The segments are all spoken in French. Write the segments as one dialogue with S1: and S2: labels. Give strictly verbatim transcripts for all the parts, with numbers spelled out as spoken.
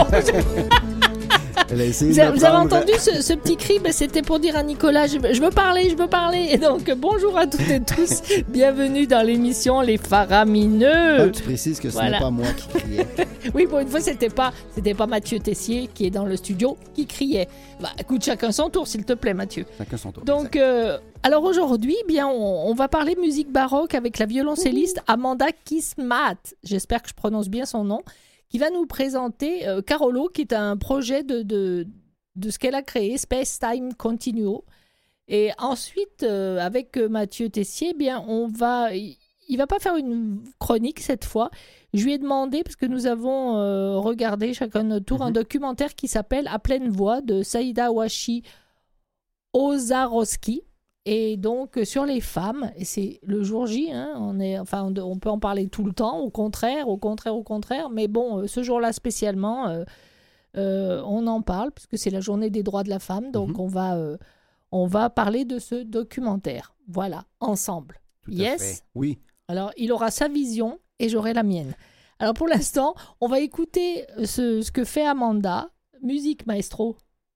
S1: Elle a essayé
S2: Vous,
S1: de
S2: a- vous avez
S1: prendre.
S2: entendu ce, ce petit cri? Ben, c'était pour dire à Nicolas, je, veux- je veux parler, je veux parler. Et donc, bonjour à toutes et tous. Bienvenue dans l'émission Les
S1: Ah,
S2: Faramineux.
S1: tu précises que ce
S2: Voilà.
S1: n'est pas moi qui criais.
S2: Oui, pour une fois, c'était pas, c'était pas Mathieu Tessier qui est dans le studio qui criait. Bah, écoute, chacun son tour, s'il te plaît, Mathieu.
S1: Chacun son tour.
S2: Donc, euh, alors aujourd'hui, eh bien, on, on va parler musique baroque avec la violoncelliste Amanda Kismat. J'espère que je prononce bien son nom, qui va nous présenter euh, Carolo, qui est un projet de, de, de ce qu'elle a créé, Space Time Continuo. Et ensuite, euh, avec euh, Mathieu Tessier, eh bien, on va, il, il va pas faire une chronique cette fois. Je lui ai demandé, parce que nous avons euh, regardé chacun notre tour,
S1: Mhm.
S2: un documentaire qui s'appelle À pleine voix de Saïda Washi Ozarowski. Et donc, euh, sur les femmes, et c'est le jour J, hein, on, est, enfin, on, on peut en parler tout le temps, au contraire, au contraire, au contraire, mais bon, euh, ce jour-là spécialement, euh, euh, on en parle, puisque c'est la journée des droits de la femme, donc
S1: Mhm.
S2: on, va, euh, on va parler de ce documentaire, voilà, ensemble.
S1: Tout à
S2: Yes.
S1: fait. Oui.
S2: Alors, il aura sa vision et j'aurai la mienne. Alors, pour l'instant, on va écouter ce, ce que fait Amanda. Musique, maestro.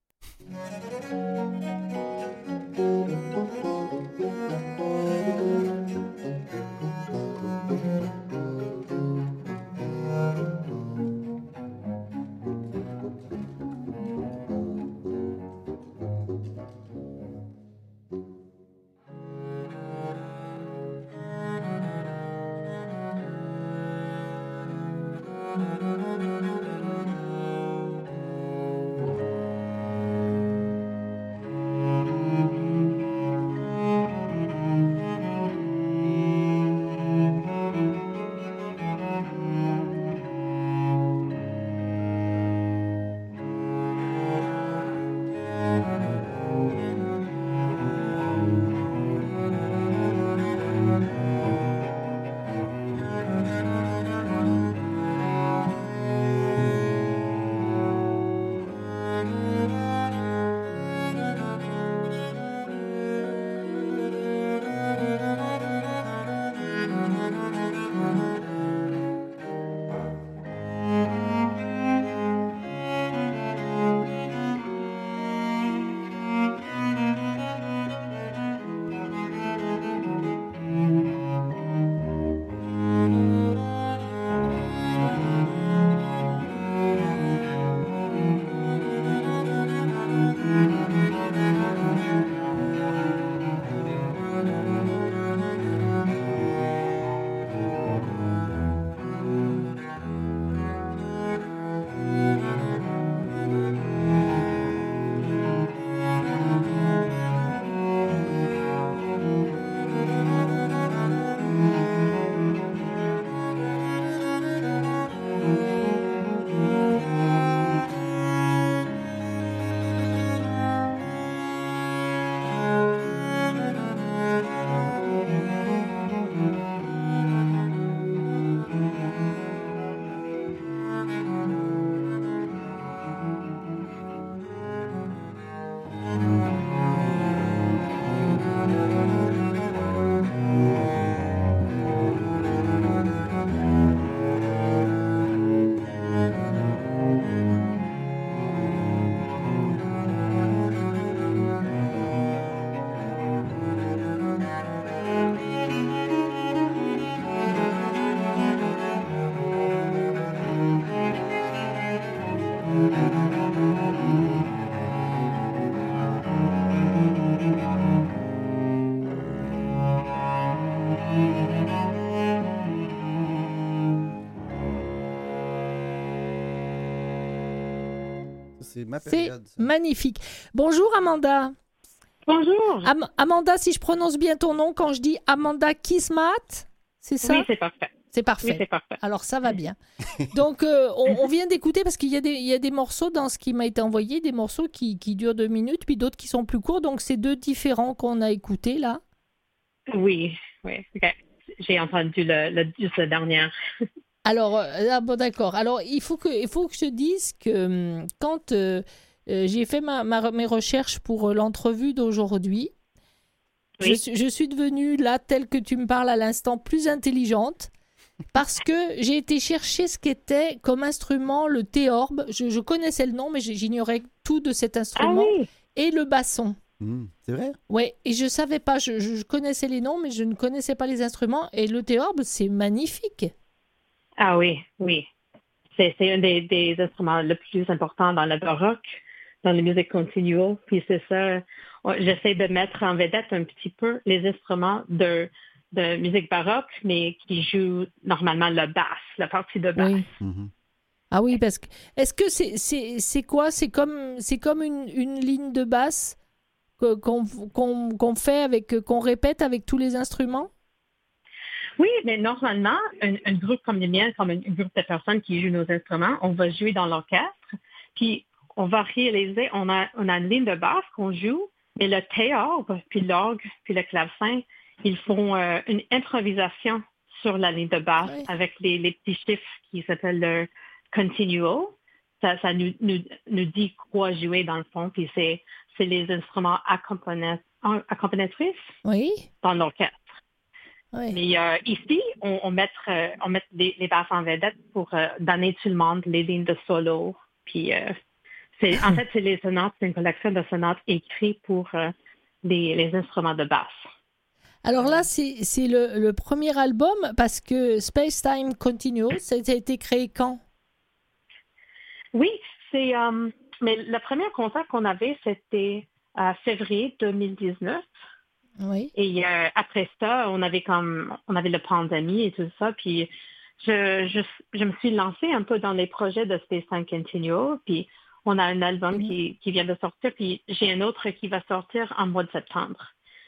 S1: C'est ma
S2: C'est
S1: période. ça.
S2: magnifique. Bonjour, Amanda.
S3: Bonjour.
S2: Am- Amanda, si je prononce bien ton nom, quand je dis Amanda Kismat, c'est ça?
S3: Oui, c'est parfait.
S2: C'est parfait.
S3: Oui, c'est parfait.
S2: Alors, ça va bien. Donc, euh, on, on vient d'écouter, parce qu'il y a, des, il y a des morceaux dans ce qui m'a été envoyé, des morceaux qui, qui durent deux minutes, puis d'autres qui sont plus courts. Donc, c'est deux différents qu'on a écoutés, là.
S3: Oui, oui. OK. J'ai entendu le, le, juste le dernier.
S2: Alors, euh, ah bon, d'accord. Alors, il faut que, il faut que je dise que hum, quand euh, euh, j'ai fait ma, ma- mes recherches pour euh, l'entrevue d'aujourd'hui,
S3: Oui.
S2: je, suis- je suis devenue, là, telle que tu me parles à l'instant, plus intelligente. parce que j'ai été chercher ce qu'était comme instrument le théorbe. Je, je connaissais le nom, mais j'ignorais tout de cet
S3: Ah
S2: instrument.
S3: oui.
S2: Et le basson.
S1: Hmm, c'est vrai?
S2: Ouais, et je savais pas, je, je connaissais les noms, mais je ne connaissais pas les instruments. Et le théorbe, c'est magnifique.
S3: Ah oui, oui. C'est, c'est un des, des instruments le plus importants dans le baroque, dans la musique continuelle. Puis c'est ça, on- j'essaie de mettre en vedette un petit peu les instruments de, de musique baroque, mais qui jouent normalement le basse, la partie de basse.
S2: Oui.
S1: Mhm.
S2: Ah oui, parce que est-ce que c'est c'est c'est quoi? C'est comme c'est comme une, une ligne de basse que- qu'on qu'on qu'on fait avec qu'on répète avec tous les instruments?
S3: Oui, mais normalement, un, un groupe comme le mien, comme un, un groupe de personnes qui jouent nos instruments, on va jouer dans l'orchestre, puis on va réaliser, on a, on a une ligne de basse qu'on joue, mais le théorbe, puis l'orgue, puis le clavecin, ils font euh, une improvisation sur la ligne de basse
S2: Oui.
S3: avec les, les petits chiffres qui s'appellent le continuo. Ça, ça nous, nous, nous dit quoi jouer dans le fond, puis c'est, c'est les instruments accompagna- accompagnatrices
S2: Oui.
S3: dans l'orchestre.
S2: Oui.
S3: Mais euh, ici, on, on met, euh, on met les, les basses en vedette pour euh, donner tout le monde les lignes de solo. Puis, euh, c'est, en fait, c'est les sonates, c'est une collection de sonates écrites pour euh, les, les instruments de basse.
S2: Alors là, c'est c'est le, le premier album parce que Space Time Continuous, ça a été créé quand?
S3: Oui, c'est. euh, mais le premier concert qu'on avait, c'était en février deux mille dix-neuf.
S2: Oui.
S3: Et euh, après ça, on avait comme on avait la pandémie et tout ça, puis je, je, je me suis lancée un peu dans les projets de Space Time Continuo, puis on a un album
S2: Mhm.
S3: qui, qui vient de sortir, puis j'ai un autre qui va sortir en mois de septembre.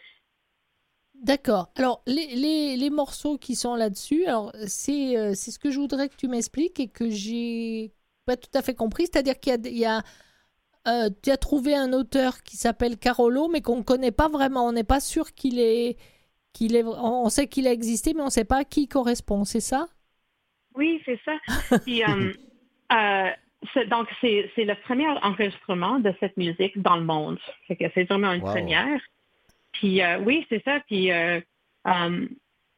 S2: D'accord. Alors, les, les, les morceaux qui sont là-dessus, alors c'est euh, c'est ce que je voudrais que tu m'expliques et que j'ai pas tout à fait compris. C'est-à-dire qu'il y a, il y a euh, tu as trouvé un auteur qui s'appelle Carolo, mais qu'on ne connaît pas vraiment. On n'est pas sûr qu'il est, qu'il est. On on sait qu'il a existé, mais on ne sait pas à qui il correspond. C'est ça?
S3: Oui, c'est ça. Puis, euh, euh, c'est- donc, c'est, c'est le premier enregistrement de cette musique dans le monde. Fait que c'est vraiment une
S1: Wow.
S3: première. Puis, euh, oui, c'est ça. Puis, euh, euh,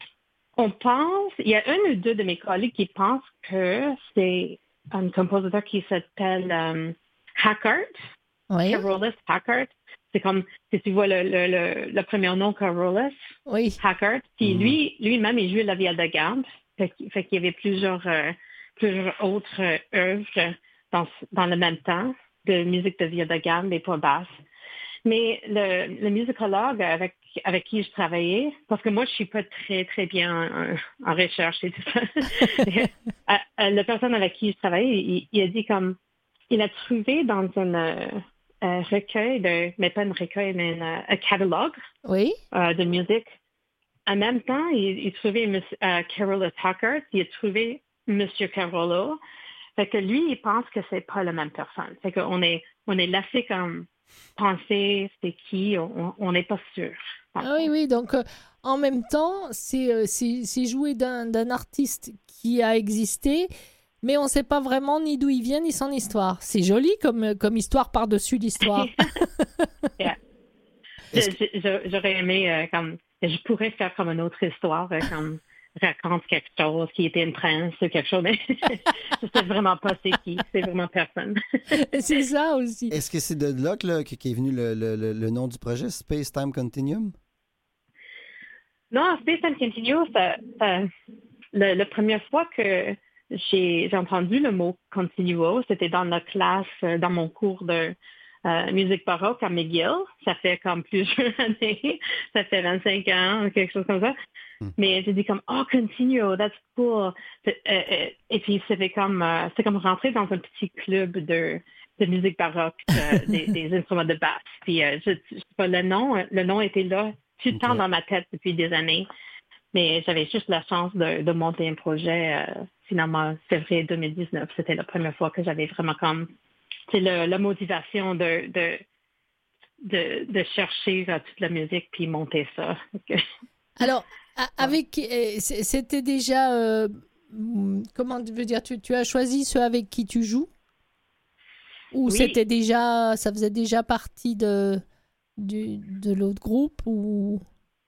S3: on pense, il y a un ou deux de mes collègues qui pensent que c'est un compositeur qui s'appelle euh, Hackert,
S2: Oui.
S3: Carolus Hackert. C'est comme, si tu vois le, le, le, le premier nom, Carolus
S2: Oui.
S3: Hackert. Puis
S1: Mhm.
S3: lui, lui-même, il jouait la viole de gamme. Fait, qu'il- fait qu'il y avait plusieurs, euh, plusieurs autres euh, œuvres dans, dans le même temps de musique de viole de gamme, mais pas basse. Mais le, le musicologue avec, avec qui je travaillais, parce que moi, je suis pas très, très bien en, en recherche et tout ça. Euh, euh, la personne avec qui je travaillais, il, il a dit comme, il a trouvé dans un euh, euh, recueil, de, mais pas un recueil, mais un, un catalogue
S2: Oui.
S3: euh, de musique. En même temps, il, il trouvait monsieur, euh, Carolus Hackert, il a trouvé Monsieur Carolo. Fait que lui, il pense que c'est pas la même personne. Fait qu'on est, on est laissé comme penser c'est qui, on on n'est pas sûr. dans le
S2: Ah oui,
S3: fond.
S2: oui. Donc, euh, en même temps, c'est euh, c'est c'est joué d'un d'un artiste qui a existé, mais on ne sait pas vraiment ni d'où il vient ni son histoire. C'est joli comme, euh, comme histoire par-dessus l'histoire.
S3: Yeah. Je-
S1: Est-ce que-
S3: je- je- J'aurais aimé euh, comme je pourrais faire comme une autre histoire, euh, comme raconte quelque chose qui était une prince ou quelque chose, mais je sais vraiment pas c'est qui, c'est vraiment personne.
S2: C'est ça aussi.
S1: est-ce que c'est de là que, là, que- qu'est venu le, le- le- le nom du projet, Space Time Continuum?
S3: Non, Space Time Continuo, ça, ça, le, la première fois que j'ai j'ai entendu le mot continuo, c'était dans la classe, euh, dans mon cours de euh, musique baroque à McGill. Ça fait comme plusieurs années, ça fait vingt-cinq ans, quelque chose comme ça.
S1: Hmm.
S3: Mais j'ai dit comme, oh, continuo, that's cool. C'est- euh, euh, Et puis c'était comme, euh, c'est comme rentrer dans un petit club de, de musique baroque, euh, des, des instruments de basse. Puis euh, je, je sais pas, le nom, euh, le nom était là tout le
S1: Ok.
S3: temps dans ma tête depuis des années. Mais j'avais juste la chance de, de monter un projet euh, finalement février deux mille dix-neuf. C'était la première fois que j'avais vraiment comme c'est le, la motivation de, de, de, de chercher euh, toute la musique puis monter ça. Donc,
S2: Alors, a- avec, euh, c- c'était déjà, euh, hum, comment tu veux dire, tu, tu as choisi ceux avec qui tu joues? Ou
S3: Oui.
S2: c'était déjà, ça faisait déjà partie de, du, de l'autre groupe ou...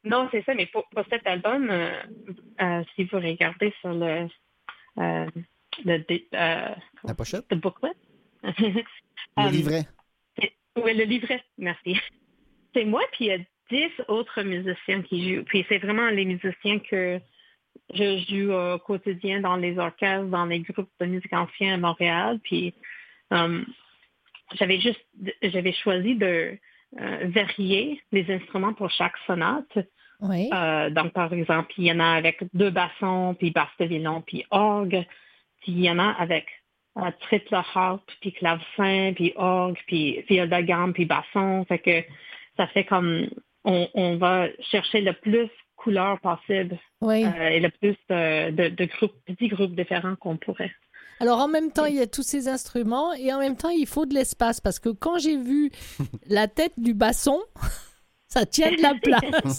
S3: non, c'est ça, mais pour, pour cet album, euh, euh, si vous regardez sur le, euh, le, dé- euh,
S1: La pochette?
S3: le booklet,
S1: Le
S3: euh,
S1: livret.
S3: oui, le livret, merci. C'est moi, puis il y a dix autres musiciens qui jouent. Puis c'est vraiment les musiciens que je joue au quotidien dans les orchestres, dans les groupes de musique anciens à Montréal. Puis euh, j'avais juste, j'avais choisi de euh, varier les instruments pour chaque sonate.
S2: Oui.
S3: Euh, donc, par exemple, il y en a avec deux bassons, puis basse de violon, puis orgue. Puis il y en a avec euh, triple harpe, puis clavecin, puis orgue, puis viol de gamme, puis basson. Fait que ça fait comme on, on va chercher le plus couleurs possible
S2: Oui.
S3: euh, et le plus de, de, de groupes, petits groupes différents qu'on pourrait.
S2: Alors en même temps, il y a tous ces instruments et en même temps, il faut de l'espace parce que quand j'ai vu la tête du basson, ça tient de la place.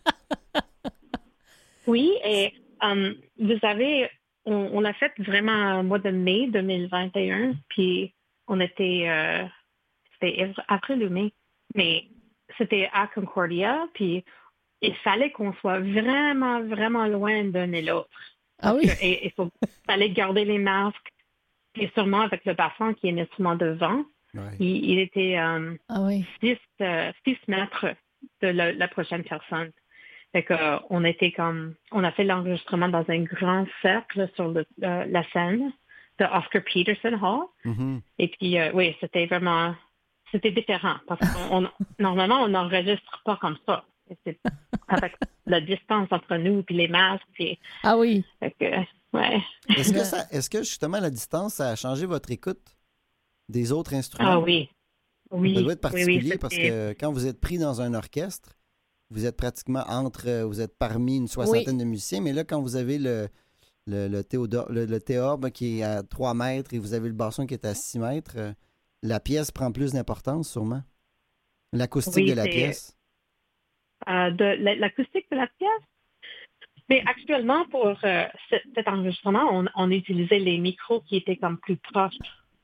S3: Oui, et um, vous savez, on, on a fait vraiment au mois de mai deux mille vingt et un, puis on était, euh, c'était après le mai, mais c'était à Concordia, puis il fallait qu'on soit vraiment, vraiment loin l'un et l'autre.
S2: Ah oui.
S3: Que, et, il faut, fallait garder les masques, et sûrement avec le basson qui est un instrument de vent,
S1: Ouais.
S3: il, il était um,
S2: Ah oui.
S3: six, euh, six mètres de la, la prochaine personne. Fait que, euh, on était comme, on a fait l'enregistrement dans un grand cercle sur le, euh, la scène de Oscar Peterson Hall.
S1: Mhm.
S3: Et puis, euh, oui, c'était vraiment, c'était différent parce qu'on, on- normalement, on n'enregistre pas comme ça. Et c'est avec la distance entre nous puis les masques. Puis,
S2: Ah oui.
S3: fait que, ouais.
S1: Est-ce que, ça, est-ce que justement la distance, ça a changé votre écoute des autres instruments?
S3: Ah oui. Oui.
S1: Ça doit être
S3: oui,
S1: particulier
S3: oui,
S1: parce
S3: c'était-
S1: que quand vous êtes pris dans un orchestre, vous êtes pratiquement entre, euh, vous êtes parmi une soixantaine de musiciens, mais là, quand vous avez le, le, le, théodore- le, le théorbe qui est à trois mètres et vous avez le basson qui est à six mètres, euh, la pièce prend plus d'importance sûrement. L'acoustique
S3: Oui,
S1: de la
S3: c'est-
S1: pièce.
S3: euh, de la- l'acoustique de la pièce. Mais actuellement, pour euh, ce- cet enregistrement, on, on utilisait les micros qui étaient comme plus proches.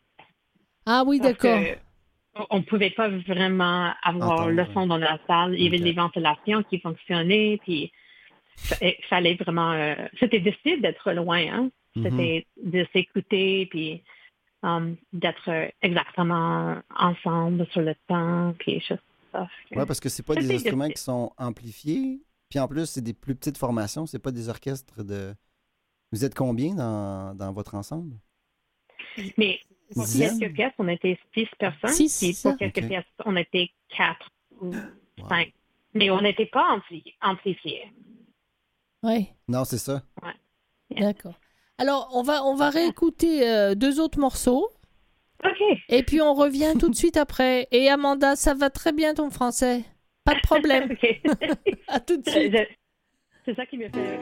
S2: Ah oui,
S3: Parce
S2: d'accord.
S3: que on ne pouvait pas vraiment avoir
S1: Entendre.
S3: le son dans la salle. Il y avait
S1: Ok.
S3: des ventilations qui fonctionnaient, puis il fallait vraiment... euh, c'était difficile d'être loin, hein?
S1: Mhm.
S3: C'était de s'écouter, puis um, d'être euh, exactement ensemble sur le temps, puis des choses comme ça.
S1: Oui, parce que c'est pas des
S3: C'était
S1: instruments
S3: difficile.
S1: qui sont amplifiés. Puis en plus, c'est des plus petites formations. C'est pas des orchestres de. Vous êtes combien dans, dans votre ensemble?
S3: Mais pour
S1: Dizaine?
S3: quelques pièces, on était six personnes.
S2: Six,
S3: Puis
S2: ça.
S3: pour quelques
S1: Ok.
S3: pièces, on était quatre ou
S1: Wow.
S3: cinq. Mais on n'était pas ampli- amplifiés.
S2: Oui,
S1: Non, c'est ça.
S2: d'accord. Alors, on va, on va réécouter euh, deux autres morceaux
S3: OK.
S2: et puis on revient tout de suite après. Et Amanda, ça va très bien ton français. Pas de problème.
S3: OK.
S2: À tout de
S3: Je-
S2: suite.
S3: je- C'est ça qui me fait...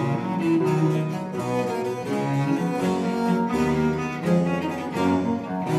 S4: Thank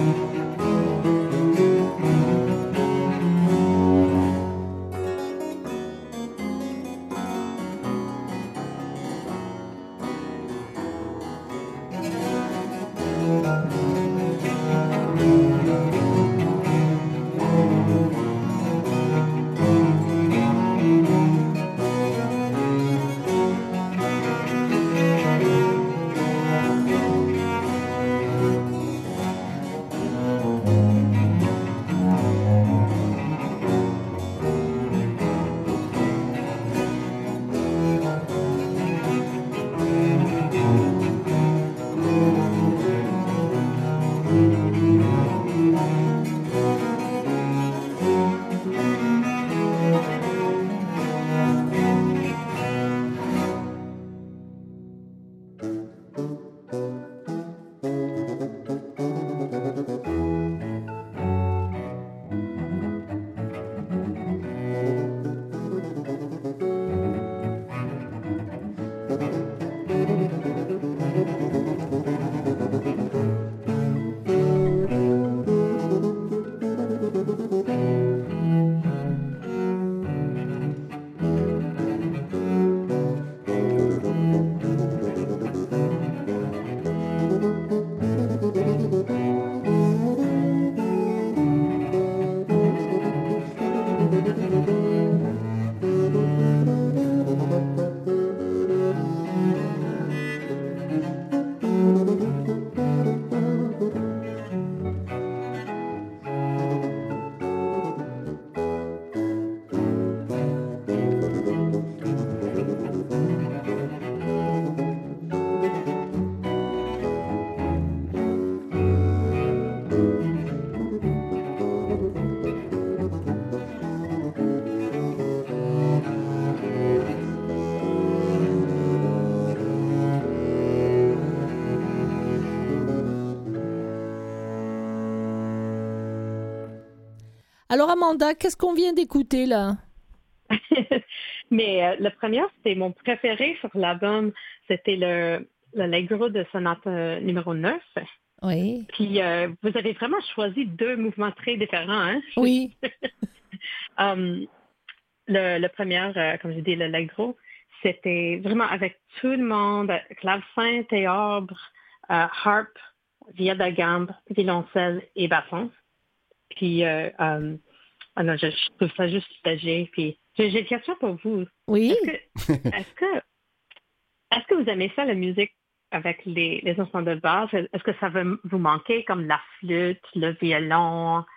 S2: Alors Amanda, qu'est-ce qu'on vient d'écouter là?
S3: Mais euh, le premier, c'était mon préféré sur l'album. C'était le, le Allegro de sonate euh, numéro neuf.
S2: Oui.
S3: Puis euh, vous avez vraiment choisi deux mouvements très différents. Hein?
S2: Oui.
S3: um, le, le premier, euh, comme j'ai dit, le Allegro, c'était vraiment avec tout le monde, clavecin, théorbe, euh, harpe, viola da gamba, violoncelle et basson. Puis, euh, um, ah non, je, je trouve ça juste magique. Puis, j'ai, j'ai une question pour vous.
S2: Oui.
S3: Est-ce que, est-ce que, est-ce que vous aimez ça, la musique avec les, les instruments de base? Est-ce que ça va vous manquer comme la flûte, le violon?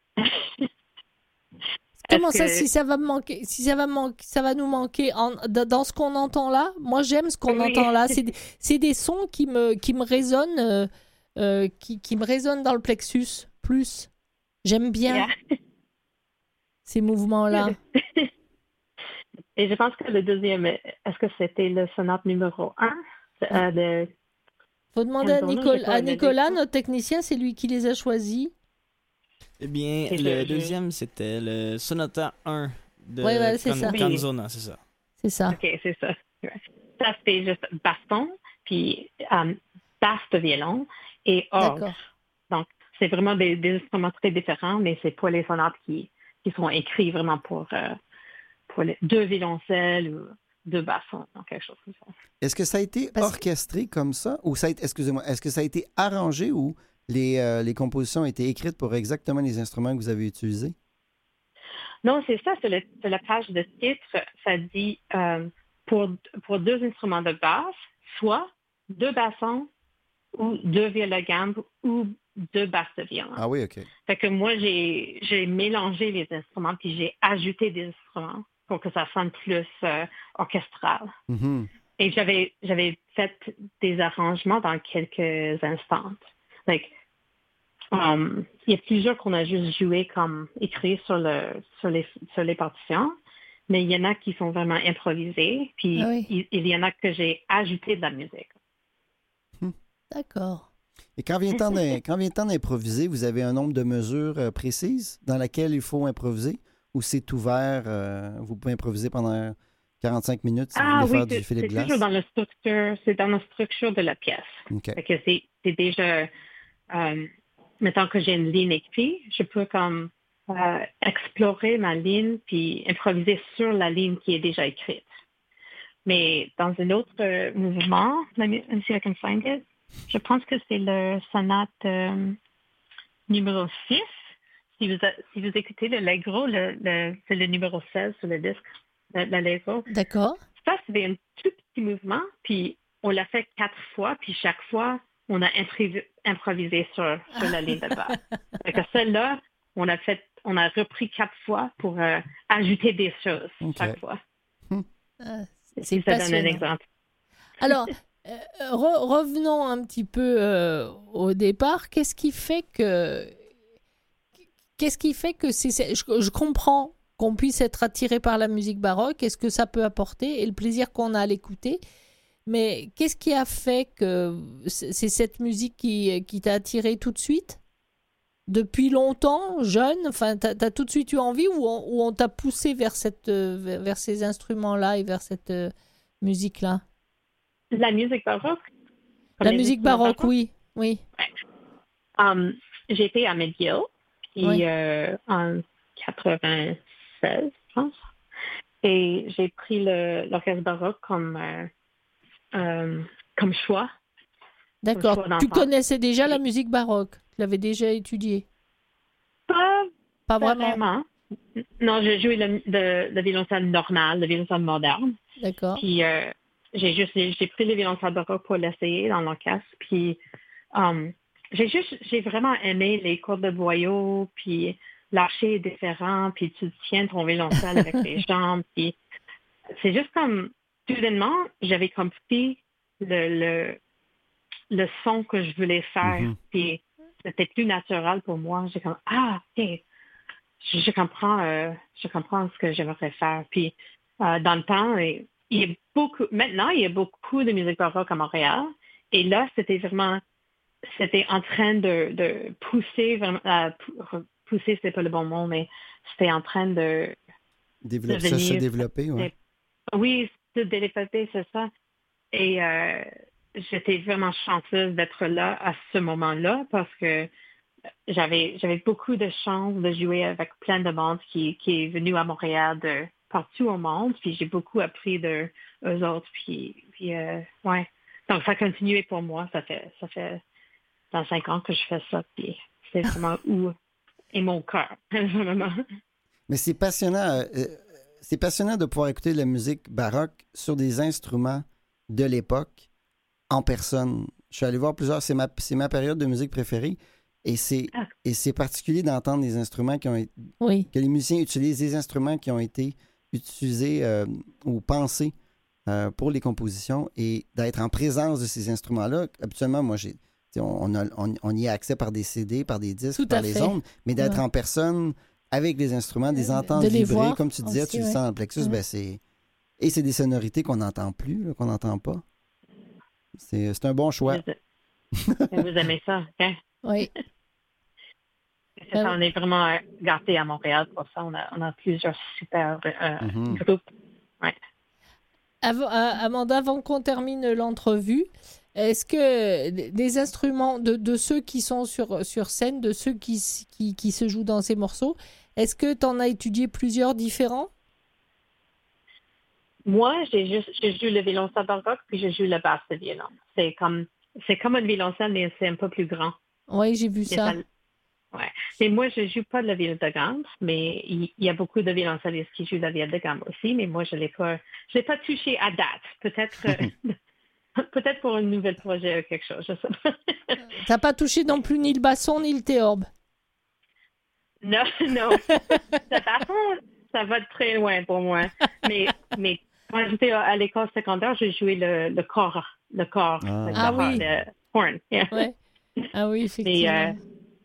S2: Comment
S3: Est-ce
S2: ça,
S3: que-
S2: si ça va me manquer, si ça va me manquer, ça va nous manquer en- dans dans ce qu'on entend là? Moi, j'aime ce qu'on
S3: Oui.
S2: entend là. C'est, des- c'est des sons qui me, qui me résonnent, euh, euh, qui, qui me résonnent dans le plexus plus. J'aime bien
S3: Yeah.
S2: ces mouvements-là.
S3: Et je pense que le deuxième, est-ce que c'était le sonate numéro un? Euh, de...
S2: Faut demander à,
S3: Canzone,
S2: Nicole-
S3: j'ai pas
S2: à
S3: la
S2: Nicolas,
S3: liste.
S2: notre technicien, c'est lui qui les a choisis.
S4: Eh bien,
S3: C'est
S4: le
S3: le-
S4: deuxième, c'était le Sonata un de
S2: Ouais, ouais, c'est
S4: Can-
S2: ça.
S4: Canzona, c'est ça.
S2: C'est ça.
S3: OK, c'est ça. Ouais. Ça, c'était juste baston, puis euh, basse de violon et orgue.
S2: D'accord.
S3: Donc, c'est vraiment des, des instruments très différents, mais c'est pas les sonates qui, qui sont écrits vraiment pour, euh, pour les deux violoncelles ou deux bassons, donc quelque chose comme ça.
S1: Est-ce que ça a été
S2: Parce-
S1: orchestré comme ça ou ça a été, excusez-moi, est-ce que ça a été arrangé ou les, euh, les compositions ont été écrites pour exactement les instruments que vous avez utilisés?
S3: Non, c'est ça, c'est, le, c'est la page de titre, ça dit euh, pour, pour deux instruments de basse, soit deux bassons ou deux viola gambe ou deux basses de violon.
S1: Ah oui, OK.
S3: Fait que moi, j'ai, j'ai mélangé les instruments puis j'ai ajouté des instruments pour que ça sonne plus euh, orchestral.
S1: Mhm.
S3: Et j'avais, j'avais fait des arrangements dans quelques instants. Like, um, il y a plusieurs qu'on a juste joué comme écrit sur, le, sur, les, sur les partitions, mais il y en a qui sont vraiment improvisés, puis
S2: Ah oui.
S3: il, il y en a que j'ai ajouté de la musique.
S2: D'accord.
S1: Et quand vient le temps d'im- quand vient le temps d'improviser, vous avez un nombre de mesures euh, précises dans laquelle il faut improviser ou c'est ouvert, euh, vous pouvez improviser pendant quarante-cinq minutes si vous
S3: Ah
S1: voulez
S3: oui,
S1: faire
S3: c'est,
S1: du Philippe
S3: c'est
S1: Glass?
S3: toujours dans la structure, c'est dans la structure de la pièce.
S1: OK.
S3: Fait que c'est, c'est déjà, euh, mettons que j'ai une ligne écrite, je peux comme euh, explorer ma ligne puis improviser sur la ligne qui est déjà écrite. Mais dans un autre euh, mouvement, let me, let me see if I can find it. Je pense que c'est le sonate euh, numéro six. Si vous, a- si vous écoutez le Allegro, le, le, c'est le numéro seize sur le disque, le- l'Allegro.
S2: D'accord.
S3: Ça, c'est un tout petit mouvement, puis on l'a fait quatre fois, puis chaque fois, on a improvisé, improvisé sur, sur la ligne de base. Fait que celle-là, on a fait, on a repris quatre fois pour euh, ajouter des choses
S1: Ok.
S3: chaque fois.
S2: Ah,
S3: Si
S2: c'est
S3: ça donne un
S2: passionnant.
S3: exemple.
S2: Alors, euh, re- revenons un petit peu euh, au départ. Qu'est-ce qui fait que qu'est-ce qui fait que c'est c'est- je, je comprends qu'on puisse être attiré par la musique baroque et ce que ça peut apporter et le plaisir qu'on a à l'écouter. Mais qu'est-ce qui a fait que c'est c'est cette musique qui, qui t'a attiré tout de suite? Depuis longtemps, jeune, enfin, t'as, t'as tout de suite eu envie ou on, ou on t'a poussé vers cette, euh, vers, vers ces instruments-là et vers cette euh, musique-là?
S3: La musique baroque. comme
S2: La
S3: les
S2: musique
S3: instruments
S2: baroque, oui, oui.
S3: Um, j'ai été à McGill puis,
S2: Oui.
S3: euh, en quatre-vingt-seize, je pense. Et j'ai pris le, l'orchestre baroque comme, euh, euh, comme choix.
S2: D'accord.
S3: choix
S2: Tu
S3: d'enfant.
S2: connaissais déjà la musique baroque? Tu l'avais déjà étudiée?
S3: Pas
S2: Pas
S3: Pas
S2: vraiment.
S3: vraiment. Non, j'ai joué le, le, le violoncelle normal, le violoncelle moderne.
S2: D'accord.
S3: Puis euh, j'ai juste j'ai pris le violoncelle baroque pour l'essayer dans l'orchestre. Puis um, j'ai juste j'ai vraiment aimé les cordes de boyau, puis l'archet est différent, puis tu tiens ton violoncelle avec les jambes. Puis c'est juste comme soudainement, j'avais compris le, le le son que je voulais faire.
S1: Mhm.
S3: Puis c'était plus naturel pour moi. J'ai comme ah ok. Je, je comprends, euh, je comprends ce que j'aimerais faire. Puis, euh, dans le temps, il y a beaucoup, maintenant, il y a beaucoup de musique baroque à Montréal. Et là, c'était vraiment, c'était en train de, de pousser, vraiment, euh, pousser, c'est pas le bon mot, mais c'était en train de...
S1: Développer,
S3: devenir,
S1: ça se développer, oui.
S3: Oui, se développer, c'est ça. Et euh, j'étais vraiment chanceuse d'être là à ce moment-là parce que j'avais j'avais beaucoup de chance de jouer avec plein de monde qui, qui est venu à Montréal de partout au monde. Puis j'ai beaucoup appris de eux autres. Puis, puis euh, ouais. Donc ça a continué pour moi. Ça fait ça fait dans cinq ans que je fais ça. Puis c'est vraiment où est mon cœur, vraiment.
S1: Mais c'est passionnant. Euh, c'est passionnant de pouvoir écouter de la musique baroque sur des instruments de l'époque en personne. Je suis allé voir plusieurs. C'est ma, c'est ma période de musique préférée. Et c'est,
S3: Ah.
S1: et c'est particulier d'entendre des instruments qui ont été.
S2: Oui.
S1: Que les musiciens utilisent des instruments qui ont été utilisés euh, ou pensés euh, pour les compositions et d'être en présence de ces instruments-là. Habituellement, moi, j'ai. On, a, on, on y a accès par des C D, par des disques,
S2: Tout
S1: par
S2: à
S1: les
S2: fait.
S1: ondes, mais d'être
S2: Ouais.
S1: en personne avec des instruments, des entendre
S2: de les
S1: vibrer,
S2: voir
S1: comme tu disais,
S2: aussi,
S1: tu le
S2: ouais.
S1: sens dans le plexus,
S2: Ouais.
S1: ben c'est... Et c'est des sonorités qu'on n'entend plus, là, qu'on n'entend pas. C'est, c'est un bon choix.
S3: Vous aimez ça, hein?
S2: Oui.
S3: C'est ça, on est vraiment euh, gâtés à Montréal pour ça. On a, on a plusieurs super euh,
S1: Mhm.
S3: groupes. Ouais.
S2: Avant, euh, Amanda, avant qu'on termine l'entrevue, est-ce que des instruments de, de ceux qui sont sur, sur scène, de ceux qui, qui, qui se jouent dans ces morceaux, est-ce que tu en as étudié plusieurs différents?
S3: Moi, j'ai juste, je joue le violoncelle baroque puis je joue le basse de violon. C'est comme, c'est comme un violoncelle, mais c'est un peu plus grand.
S2: Oui, j'ai vu
S3: Mais
S2: ça.
S3: ça- Ouais. Mais moi, je joue pas de la viole de gamme, mais il, il y a beaucoup de violoncellistes qui jouent de la viole de gamme aussi, mais moi, je l'ai pas, je l'ai pas touché à date. Peut-être, euh, peut-être pour un nouvel projet ou quelque chose, je sais pas.
S2: T'as pas touché non plus ni le basson ni le théorbe.
S3: Non, non. De toute façon, ça va de très loin pour moi. Mais, mais quand j'étais à l'école secondaire, j'ai joué le, le corps, le corps,
S1: Ah.
S3: le
S2: Ah
S3: corps,
S2: oui.
S3: le horn. Yeah.
S2: Ouais. Ah oui,
S3: Mais,
S2: effectivement.
S3: euh,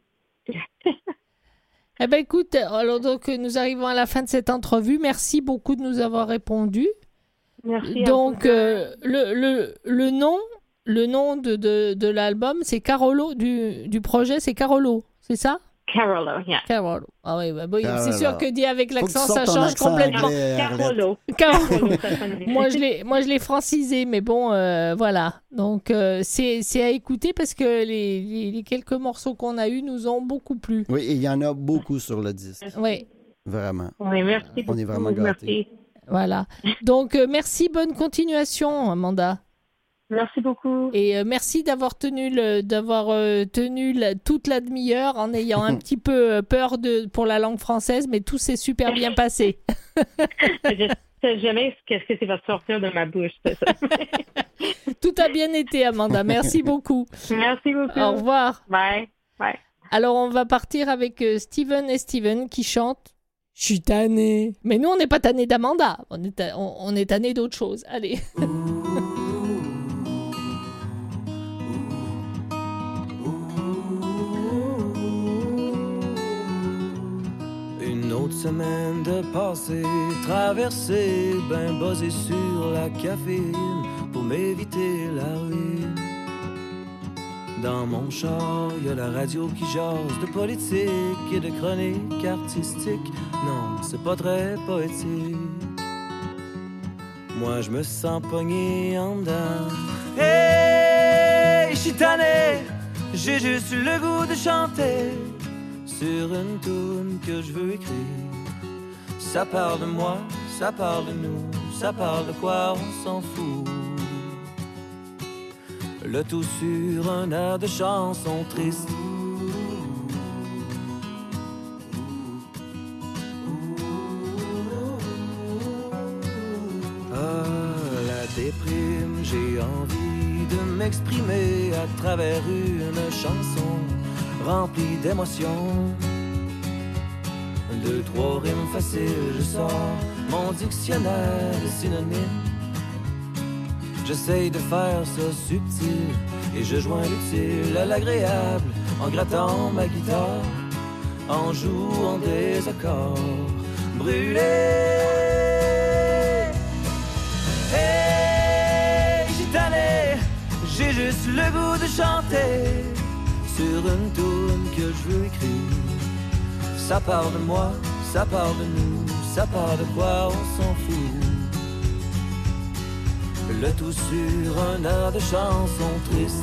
S2: Eh ben écoute, alors donc nous arrivons à la fin de cette entrevue. Merci beaucoup de nous avoir répondu.
S3: merci. à
S2: Donc
S3: vous.
S2: euh, le, le, le nom, le nom de, de, de l'album, c'est Carolo, du, du projet, c'est Carolo, c'est ça?
S3: Carolo, yeah.
S2: Carolo. Ah oui, bah, bon,
S1: Carolo.
S2: c'est sûr que dit avec
S1: Faut que tu
S2: l'accent, ça
S1: sortes ton
S2: change
S1: accent
S2: complètement.
S1: anglais, Arlette.
S3: Carolo.
S2: Carolo.
S3: Carolo, ça sonne bien.
S2: Moi, je l'ai, moi, je l'ai francisé, mais bon, euh, voilà. Donc, euh, c'est, c'est à écouter parce que les, les, les quelques morceaux qu'on a eus nous ont beaucoup plu.
S1: Oui, et il y en a beaucoup sur le disque.
S2: Oui,
S1: Vraiment.
S3: Oui, merci
S1: On est
S3: beaucoup,
S1: vraiment gâtés.
S3: merci.
S2: voilà. Donc, euh, merci, bonne continuation, Amanda.
S3: Merci beaucoup.
S2: Et euh, merci d'avoir tenu, le, d'avoir, euh, tenu la- toute la demi-heure en ayant un petit peu euh, peur de, pour la langue française, mais tout s'est super bien passé.
S3: Je sais jamais ce que va sortir de ma bouche. C'est ça.
S2: Tout a bien été, Amanda. Merci beaucoup.
S3: Merci beaucoup.
S2: Au revoir.
S3: Bye. Bye.
S2: Alors, on va partir avec euh, Steven et Steven qui chantent « Je suis tanné ». Mais nous, on n'est pas tanné d'Amanda. On est, ta- on, on est tanné d'autre chose. Allez.
S5: Une autre semaine de passé, traversée, ben buzzé sur la caféine pour m'éviter la ruine. Dans mon char, y a la radio qui jase de politique et de chronique artistique. Non, c'est pas très poétique. Moi, je me sens pogné en dedans. Hey, j'suis tanné, j'ai juste le goût de chanter sur une toune que je veux écrire. Ça parle de moi, ça parle de nous, ça parle de quoi on s'en fout. Le tout sur un air de chanson triste. Ah, la déprime, j'ai envie de m'exprimer à travers une chanson remplie d'émotions. Deux, trois rimes faciles, je sors mon dictionnaire de synonymes. J'essaye de faire ça subtil et je joins l'utile à l'agréable en grattant ma guitare, en jouant des accords brûlés. Hey, j'suis tanné, j'ai juste le goût de chanter sur une toune que je veux écrire. Ça part de moi, ça part de nous, ça part de quoi on s'en fout. Le tout sur un air de chanson triste.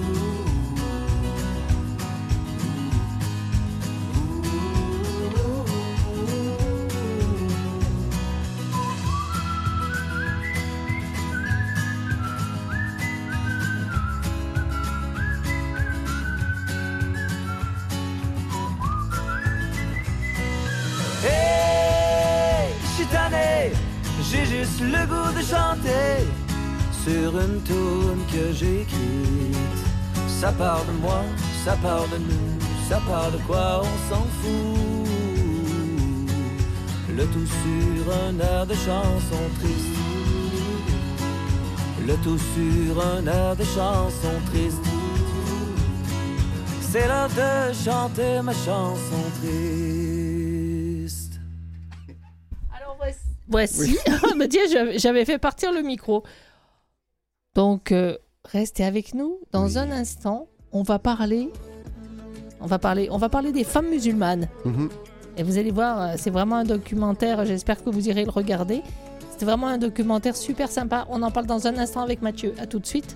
S5: J'ai juste le goût de chanter sur une tourne que j'ai écrite. Ça part de moi, ça part de nous, ça part de quoi on s'en fout. Le tout sur un air de chanson triste. Le tout sur un air de chanson triste. C'est l'heure de chanter ma chanson triste.
S2: Alors voici. Voici, oui. Tiens, j'avais, j'avais fait partir le micro. Donc, euh, restez avec nous. Dans oui. un instant, on va parler, on va parler, on va parler des femmes musulmanes. Mm-hmm. Et vous allez voir, c'est vraiment un documentaire. J'espère que vous irez le regarder. C'est vraiment un documentaire super sympa. On en parle dans un instant avec Mathieu. À tout de suite.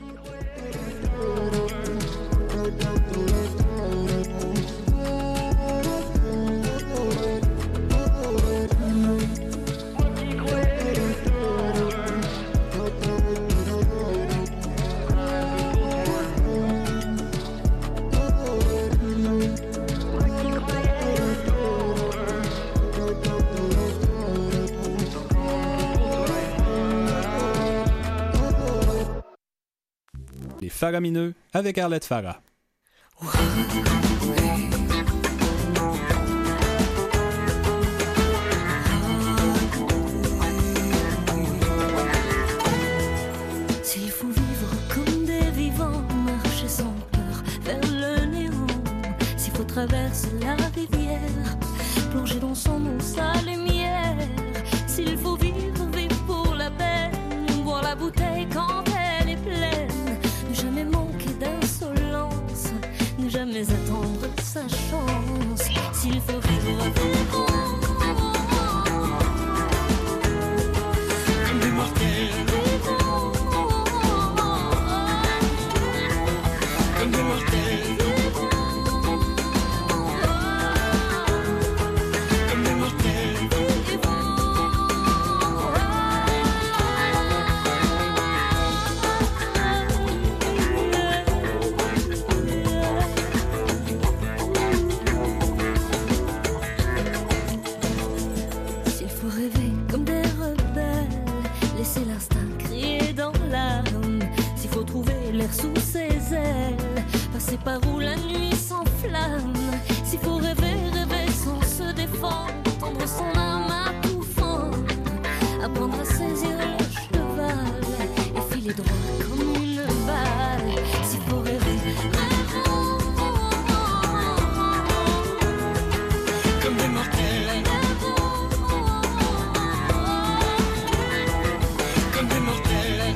S6: Les Faramineux avec Arlette Farah.
S7: S'il faut vivre comme des vivants, marcher sans peur vers le néant, s'il faut traverser la rivière, plonger dans son eau, sa lumière, s'il faut vivre, vivre pour la peine, boire la bouteille quand elle est pleine. Ne jamais manquer d'insolence, ne jamais attendre sa chance. S'il faut vivre, vivre. Un immortel vivant. Un immortel vivant. Un immortel vivant. Sous ses ailes, passer par où la nuit s'enflamme. S'il faut rêver, rêver sans se défendre, tendre son âme à tout fendre, apprendre à saisir le cheval et filer droit comme une balle. S'il faut rêver, rêvons comme des mortels, comme des mortels.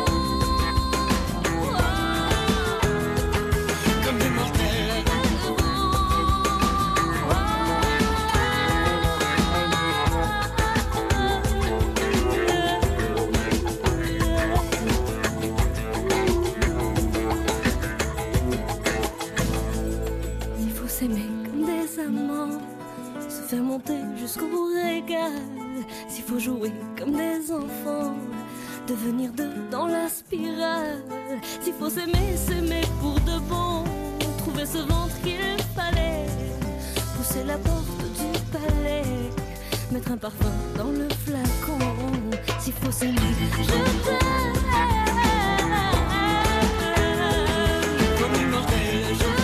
S7: Faire monter jusqu'au régal. S'il faut jouer comme des enfants, devenir deux dans la spirale. S'il faut s'aimer, s'aimer pour de bon, trouver ce ventre qu'il fallait, pousser la porte du palais, mettre un parfum dans le flacon. S'il faut s'aimer, je t'aime. Comme une mortelle, je t'aime.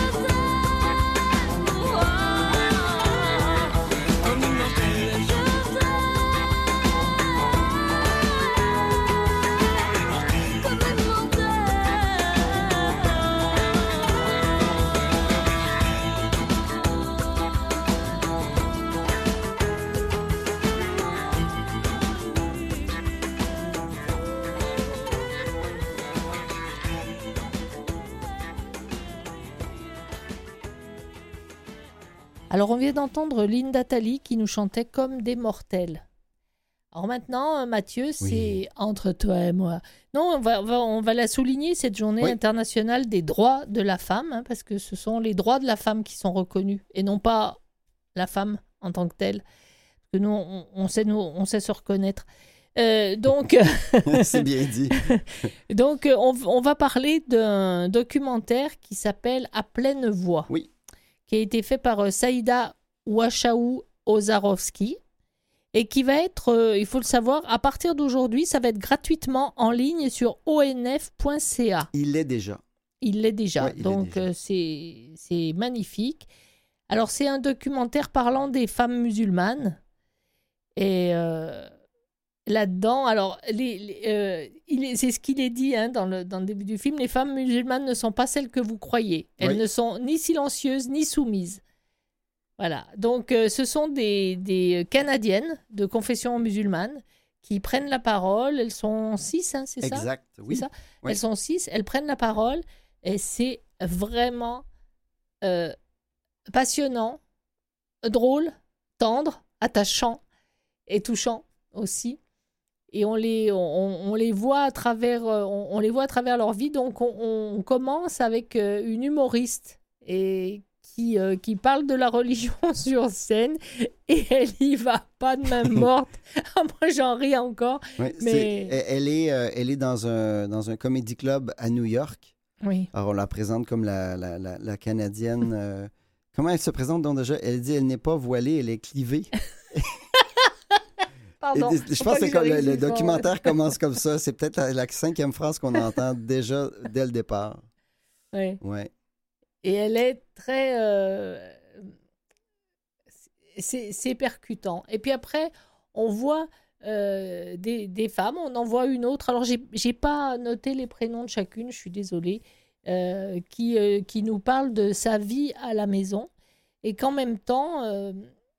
S2: Alors, on vient d'entendre Linda Talley qui nous chantait Comme des mortels. Alors maintenant, Mathieu, c'est
S1: Oui.
S2: entre toi et moi. Non, on va, on va, on va la souligner, cette journée
S1: Oui.
S2: internationale des droits de la femme, hein, parce que ce sont les droits de la femme qui sont reconnus, et non pas la femme en tant que telle. Parce que nous, on, on sait, nous, on sait se reconnaître. Euh, donc,
S1: C'est bien dit.
S2: donc on, on va parler d'un documentaire qui s'appelle À pleine voix,
S1: Oui.
S2: qui a été fait par euh, Saïda Ouachaou Ozarowski et qui va être, euh, il faut le savoir, à partir d'aujourd'hui, ça va être gratuitement en ligne sur o n f point c a.
S1: Il l'est déjà.
S2: Il l'est déjà,
S1: Ouais, il l'est
S2: donc
S1: déjà.
S2: euh, c'est, c'est magnifique. Alors, c'est un documentaire parlant des femmes musulmanes. Et euh, là-dedans, alors, les, les, euh, il est, c'est ce qu'il est dit hein, dans, le, dans le début du film, les femmes musulmanes ne sont pas celles que vous croyez. Elles
S1: Oui.
S2: ne sont ni silencieuses ni soumises. Voilà, donc euh, ce sont des, des Canadiennes de confession musulmane qui prennent la parole. Elles sont six, hein, c'est ça?
S1: Exact, oui.
S2: C'est ça?
S1: Oui.
S2: Elles sont six, elles prennent la parole et c'est vraiment euh, passionnant, drôle, tendre, attachant et touchant aussi. Et on les, on, on les voit à travers, euh, on, on les voit à travers leur vie. Donc on, on commence avec euh, une humoriste et qui, euh, qui parle de la religion sur scène et elle y va pas de main morte. Ah, moi j'en ris encore.
S1: Oui,
S2: Mais-
S1: c'est- elle- elle est, euh, elle est dans un, dans un comédie club à New York.
S2: Oui.
S1: Alors, on la présente comme la, la, la, la Canadienne. euh, Comment elle se présente donc déjà? Elle dit elle n'est pas voilée, elle est clivée.
S2: Pardon.
S1: Et je
S2: Faut
S1: pense
S2: pas
S1: que,
S2: que
S1: comme
S2: je
S1: le,
S2: rise
S1: le
S2: si fort.
S1: documentaire commence comme ça. C'est peut-être la, la cinquième phrase qu'on entend déjà dès le départ.
S2: Oui.
S1: Ouais.
S2: Et elle est très... euh, c'est, c'est percutant. Et puis après, on voit euh, des, des femmes, on en voit une autre. Alors, j'ai, j'ai pas noté les prénoms de chacune, je suis désolée, euh, qui, euh, qui nous parle de sa vie à la maison. Et qu'en même temps, euh,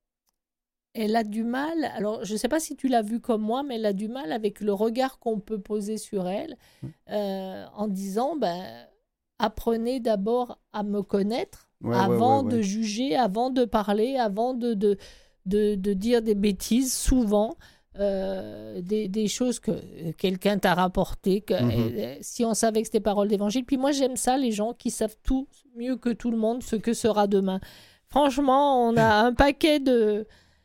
S2: elle a du mal... Alors, je ne sais pas si tu l'as vu comme moi, mais elle a du mal avec le regard qu'on peut poser sur elle euh, en disant... ben apprenez d'abord à me connaître
S1: Ouais,
S2: avant
S1: ouais, ouais, ouais.
S2: de juger, avant de parler, avant de, de, de, de dire des bêtises, souvent, euh, des, des choses que quelqu'un t'a rapportées, que,
S1: Mhm.
S2: euh, si on savait que c'était parole d'évangile. Puis moi, j'aime ça, les gens qui savent tout mieux que tout le monde ce que sera demain. Franchement, on a un paquet de...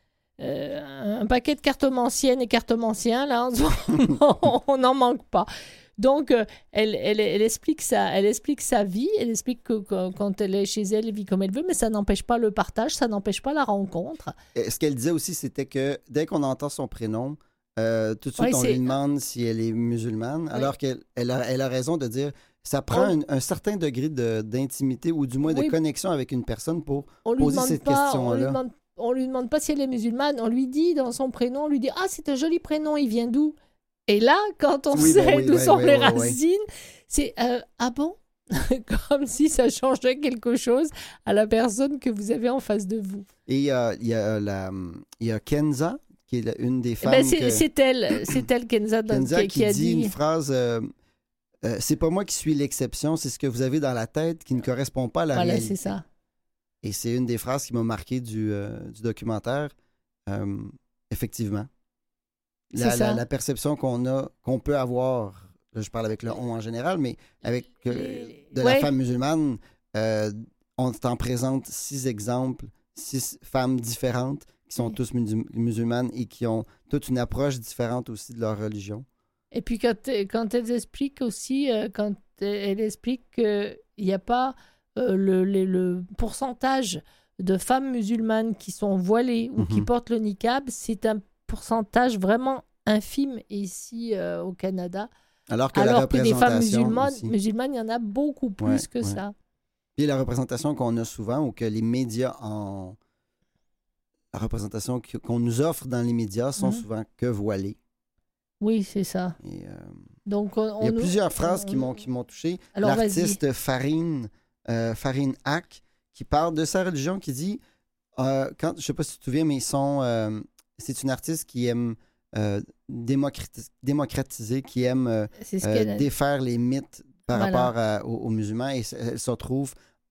S2: euh, un paquet de cartomanciennes et cartomanciens, là, en ce moment, on n'en manque pas. Donc, euh, elle, elle, elle, explique sa, elle explique sa vie, elle explique que, que quand elle est chez elle, elle vit comme elle veut, mais ça n'empêche pas le partage, ça n'empêche pas la rencontre.
S1: Et ce qu'elle disait aussi, c'était que dès qu'on entend son prénom, euh, tout de suite,
S2: Ouais,
S1: on
S2: c'est-
S1: lui demande si elle est musulmane, alors qu'elle elle a, elle a raison de dire ça prend
S2: On-
S1: un, un certain degré de- d'intimité ou du moins de
S2: Oui.
S1: connexion avec une personne pour
S2: On lui
S1: poser
S2: demande
S1: cette
S2: pas, on lui
S1: question-là.
S2: demande, on lui demande pas si elle est musulmane, on lui dit dans son prénom, on lui dit « Ah, c'est un joli prénom, il vient d'où ?» Et là, quand on
S1: Oui,
S2: sait
S1: ben oui,
S2: d'où
S1: ouais,
S2: sont
S1: ouais,
S2: les
S1: ouais, ouais.
S2: racines, c'est euh, « Ah bon ?» Comme si ça changeait quelque chose à la personne que vous avez en face de vous.
S1: Et euh, il y, a la, il y a Kenza, qui est la- une des
S2: Eh
S1: femmes.
S2: ben, c'est,
S1: que-
S2: c'est elle, c'est elle, Kenza, dans-
S1: Kenza
S2: qui,
S1: qui,
S2: qui a
S1: dit
S2: dit...
S1: une phrase euh, euh, c'est pas moi qui suis l'exception, c'est ce que vous avez dans la tête qui ne correspond pas à la
S2: Voilà,
S1: réalité.
S2: c'est ça.
S1: Et c'est une des phrases qui m'a marqué du, euh, du documentaire. Euh, effectivement. La,
S2: C'est ça.
S1: la- la perception qu'on a, qu'on peut avoir, là, je parle avec le on en général, mais avec euh,
S2: Les-
S1: de
S2: ouais.
S1: la femme musulmane, euh, on t'en présente six exemples, six femmes différentes qui sont
S2: Oui.
S1: tous musul- musulmanes et qui ont toute une approche différente aussi de leur religion.
S2: Et puis quand, quand elles expliquent aussi, euh, quand elles expliquent qu'il n'y a pas euh, le, le, le pourcentage de femmes musulmanes qui sont voilées ou qui
S1: Mhm.
S2: portent le niqab, c'est un pourcentage vraiment infime ici euh, au Canada.
S1: Alors que la
S2: Alors que des femmes
S1: représentation
S2: musulmanes,
S1: aussi.
S2: musulmanes, il y en a beaucoup plus
S1: Ouais,
S2: que
S1: ouais.
S2: ça.
S1: Puis la représentation qu'on a souvent ou que les médias en... La représentation que- qu'on nous offre dans les médias sont
S2: Mhm.
S1: souvent que voilées.
S2: Oui, c'est ça.
S1: Et, euh,
S2: Donc, on,
S1: il y a
S2: on nous-
S1: plusieurs phrases qui
S2: on-
S1: m'ont qui m'ont touché.
S2: Alors, vas-y.
S1: L'artiste Farine, euh, Farine Hack, qui parle de sa religion, qui dit, euh, quand, je ne sais pas si tu te souviens, mais ils sont, euh, c'est une artiste qui aime euh, démocrati- démocratiser, qui aime euh,
S2: C'est ce
S1: euh,
S2: qu'elle a-
S1: défaire les mythes par
S2: Voilà.
S1: rapport à- aux, aux musulmans, et s- elle se retrouve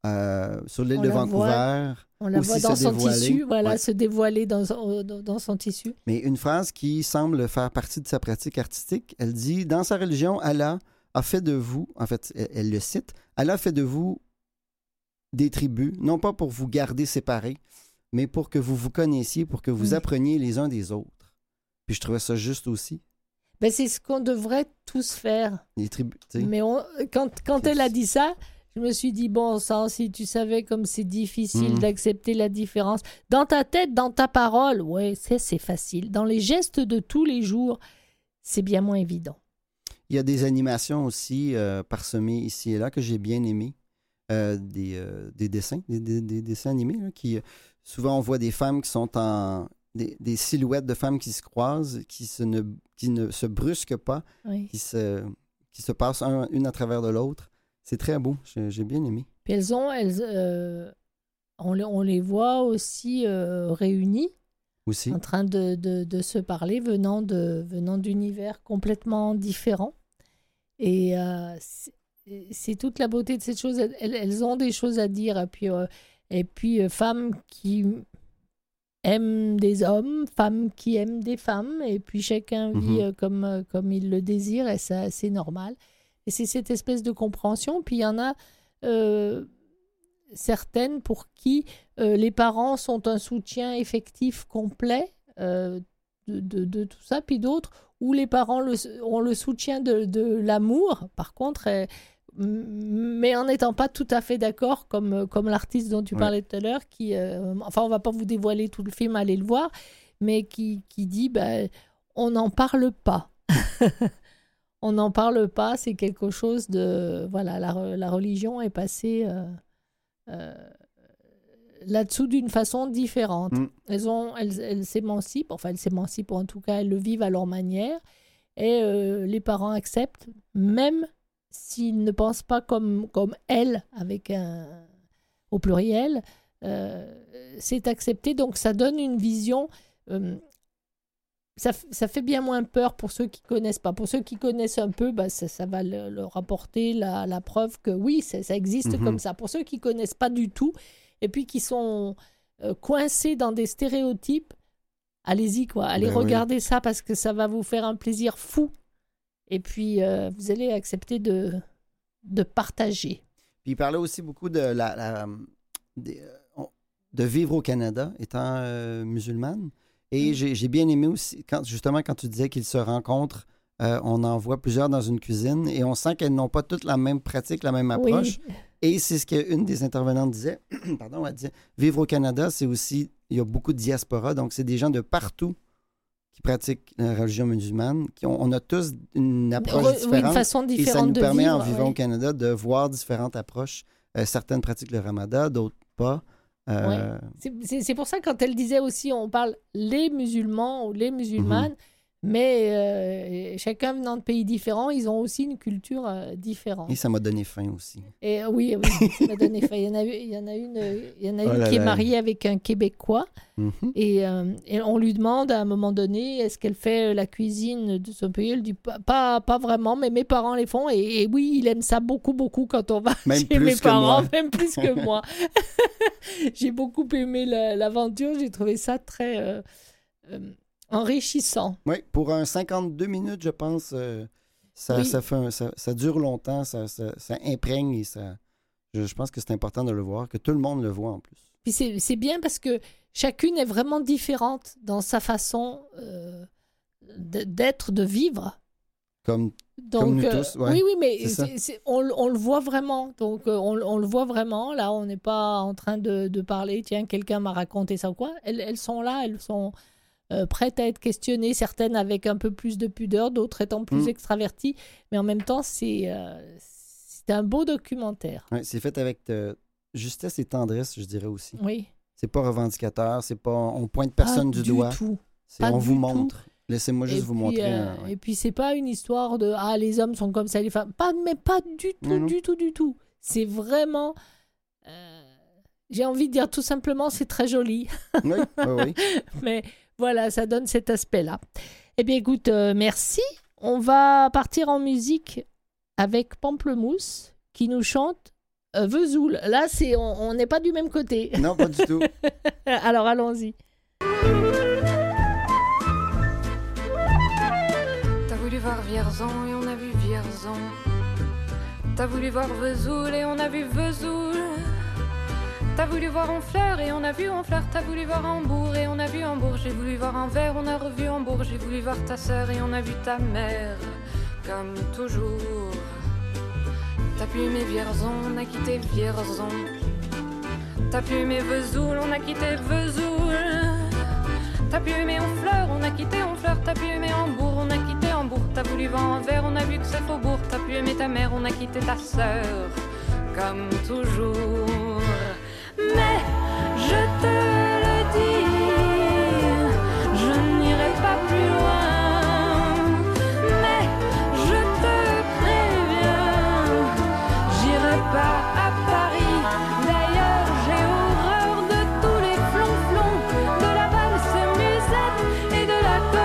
S1: euh, sur l'île
S2: On
S1: de
S2: la
S1: Vancouver.
S2: voit. On la
S1: aussi
S2: voit dans
S1: se
S2: son
S1: dévoiler.
S2: tissu, voilà,
S1: Ouais.
S2: se dévoiler dans, son- dans son tissu.
S1: Mais une phrase qui semble faire partie de sa pratique artistique, elle dit « Dans sa religion, Allah a fait de vous, en fait, elle, elle le cite, Allah a fait de vous des tribus, non pas pour vous garder séparés, mais pour que vous vous connaissiez, pour que vous
S2: Oui.
S1: appreniez les uns des autres. » Puis je trouvais ça juste aussi.
S2: Ben, c'est ce qu'on devrait tous faire.
S1: Les tribus, tu sais.
S2: Mais on- quand, quand
S1: C'est-
S2: elle a dit ça, je me suis dit, bon sang, si tu savais comme c'est difficile
S1: Mhm.
S2: d'accepter la différence. Dans ta tête, dans ta parole, ouais, c'est, c'est facile. Dans les gestes de tous les jours, c'est bien moins évident.
S1: Il y a des animations aussi euh, parsemées ici et là que j'ai bien aimées. Euh, des, euh, des dessins, des, des- des dessins animés. Là, qui, euh, souvent, on voit des femmes qui sont en... Des, des silhouettes de femmes qui se croisent, qui, se ne, qui ne se brusquent pas,
S2: Oui.
S1: qui se, qui se passent un- une à travers de l'autre. C'est très beau. J'ai, j'ai bien aimé.
S2: Puis elles ont, elles, euh, on, les, on les voit aussi euh, réunies,
S1: Aussi.
S2: en train de, de, de se parler, venant, de, venant d'univers complètement différents. Et euh, c'est, c'est toute la beauté de cette chose. Elles, elles ont des choses à dire. Et puis, euh, et puis euh, femmes qui aiment des hommes, femmes qui aiment des femmes, et puis chacun vit
S1: Mhm.
S2: euh, comme, euh, comme il le désire, et ça, c'est normal. Et c'est cette espèce de compréhension. Puis il y en a euh, certaines pour qui euh, les parents sont un soutien effectif complet euh, de, de, de tout ça, puis d'autres où les parents le, ont le soutien de, de l'amour, par contre, euh, m- mais en n'étant pas tout à fait d'accord, comme, comme l'artiste dont tu
S1: Ouais.
S2: parlais tout à l'heure, qui, euh, enfin, on va pas vous dévoiler tout le film, allez le voir, mais qui, qui dit, ben, on n'en parle pas. On n'en parle pas, c'est quelque chose de... Voilà, la, re- la religion est passée euh, euh, là-dessous d'une façon différente.
S1: Mm.
S2: Elles, ont, elles, elles s'émancipent, enfin elles s'émancipent, ou en tout cas elles le vivent à leur manière, et euh, les parents acceptent, même s'ils ne pensent pas comme, comme elles, avec un, au pluriel, euh, c'est accepté, donc ça donne une vision... euh, Ça, f- ça fait bien moins peur pour ceux qui connaissent pas. Pour ceux qui connaissent un peu, bah, ça, ça va le- leur apporter la, la preuve que oui, ça, ça existe
S1: Mhm.
S2: comme ça. Pour ceux qui connaissent pas du tout et puis qui sont euh, coincés dans des stéréotypes, allez-y, quoi. Allez
S1: Ben oui.
S2: regarder ça parce que ça va vous faire un plaisir fou. Et puis, euh, vous allez accepter de, de partager.
S1: Puis il parlait aussi beaucoup de, la, la- des, euh, on- de vivre au Canada, étant euh, musulmane. Et
S2: Mm.
S1: j'ai, j'ai bien aimé aussi, quand, justement, quand tu disais qu'ils se rencontrent, euh, on en voit plusieurs dans une cuisine et on sent qu'elles n'ont pas toutes la même pratique, la même approche.
S2: Oui,
S1: Et c'est ce qu'une des intervenantes disait. Pardon, elle disait, vivre au Canada, c'est aussi, il y a beaucoup de diaspora, donc c'est des gens de partout qui pratiquent la religion musulmane. Qui ont, on a tous une approche
S2: Re- oui,
S1: différente.
S2: une façon
S1: Et ça
S2: différente
S1: nous
S2: de
S1: permet,
S2: vivre.
S1: en vivant
S2: oui.
S1: au Canada, de voir différentes approches. Euh, certaines pratiquent le ramadan, d'autres pas. Euh,
S2: C'est- C'est c'est pour ça que quand elle disait aussi, on parle les musulmans ou les musulmanes, mais euh, chacun venant de pays différents, ils ont aussi une culture euh, différente.
S1: Et ça m'a donné faim aussi.
S2: Et euh, oui, oui, ça m'a donné faim. Il y en a, eu- il y en a une, il y en a
S1: Oh
S2: une
S1: là
S2: qui est
S1: là.
S2: mariée avec un Québécois
S1: Mhm.
S2: et, euh, et on lui demande à un moment donné, est-ce qu'elle fait la cuisine de son pays? Elle dit pas, pas, pas vraiment, mais mes parents les font. Et, et oui, il aime ça beaucoup, beaucoup quand on va
S1: Même
S2: chez
S1: plus
S2: mes
S1: que
S2: parents,
S1: moi.
S2: même plus que moi. J'ai beaucoup aimé la- l'aventure, j'ai trouvé ça très euh, euh, enrichissant.
S1: Oui, pour un cinquante-deux minutes, je pense, euh, ça,
S2: Oui.
S1: ça, fait un- ça, ça dure longtemps, ça, ça, ça imprègne et ça. Je, je pense que c'est important de le voir, que tout le monde le voit en plus.
S2: Puis c'est c'est bien parce que chacune est vraiment différente dans sa façon euh, de- d'être, de vivre.
S1: Comme
S2: Donc,
S1: Comme nous
S2: euh,
S1: tous, ouais.
S2: oui, oui, mais
S1: C'est ça.
S2: c'est- c'est- on, le- on le voit vraiment. Donc, euh, on, on le voit vraiment. Là, on n'est pas en train de, de parler, tiens, quelqu'un m'a raconté ça ou quoi. Elles, elles sont là, elles sont euh, prêtes à être questionnées, certaines avec un peu plus de pudeur, d'autres étant plus
S1: Mm.
S2: extraverties. Mais en même temps, c'est euh, c'est un beau documentaire.
S1: ouais, c'est fait avec euh, justesse et tendresse, je dirais aussi.
S2: Oui.
S1: C'est pas revendicateur, c'est pas on pointe personne
S2: Pas
S1: du, doigt.
S2: tout.
S1: C'est
S2: Pas
S1: on
S2: du
S1: vous
S2: tout.
S1: montre. Laissez-moi juste
S2: Et
S1: vous
S2: puis,
S1: montrer.
S2: euh,
S1: un- ouais.
S2: Et puis, c'est pas une histoire de ah, les hommes sont comme ça, les femmes. Pas, mais pas du tout,
S1: Non, non.
S2: du tout, du tout. C'est vraiment. euh, J'ai envie de dire tout simplement, c'est très joli.
S1: Oui, oui, oui.
S2: Mais voilà, ça donne cet aspect-là. Eh bien, écoute, euh, merci. On va partir en musique avec Pamplemousse qui nous chante euh, Vesoul. Là, c'est, on n'est pas du même côté.
S1: Non, pas du tout.
S2: Alors, allons-y.
S8: T'as voulu voir Vierzon et on a vu Vierzon. T'as voulu voir Vesoul et on a vu Vesoul. T'as voulu voir Honfleur et on a vu Honfleur. T'as voulu voir Hambourg et on a vu Hambourg. J'ai voulu voir Anvers, on a revu Hambourg. J'ai voulu voir ta sœur et on a vu ta mère. Comme toujours. T'as pu aimer Vierzon, on a quitté Vierzon. T'as pu aimer Vesoul, on a quitté Vesoul. T'as pu aimer Honfleur, on a quitté Honfleur. T'as pu aimer Hambourg, on a quitté Hambourg. T'as voulu voir Anvers, on a vu que c'est Faubourg. T'as pu aimer ta mère, on a quitté ta sœur. Comme toujours. Mais je te le dis, je n'irai pas plus loin. Mais je te préviens, j'irai pas à Paris. D'ailleurs, j'ai horreur de tous les flonflons, de la valse musette et de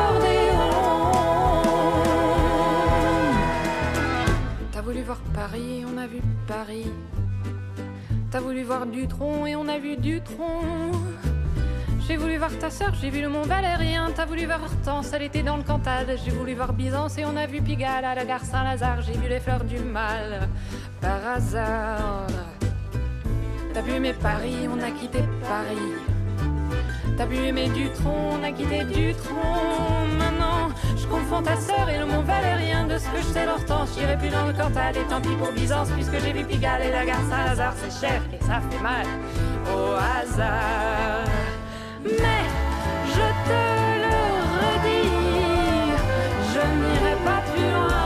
S8: l'accordéon. T'as voulu voir Paris, on a vu Paris. T'as voulu voir Dutronc et on a vu Dutronc. J'ai voulu voir ta sœur, j'ai vu le Mont Valérien. T'as voulu voir Hortense, elle était dans le Cantal. J'ai voulu voir Byzance et on a vu Pigalle à la gare Saint-Lazare. J'ai vu les fleurs du mal par hasard. T'as vu aimer Paris, on a quitté Paris. T'as pu aimer Dutronc, on a quitté Dutronc. Maintenant, je confonds ta sœur et le Mont Valérien. De ce que je sais l'Hortense, j'irai plus dans le Cantal. Et tant pis pour Byzance, puisque j'ai vu Pigalle et la gare Saint-Lazare. C'est cher et ça fait mal au hasard. Mais je te le redis, je n'irai pas plus loin.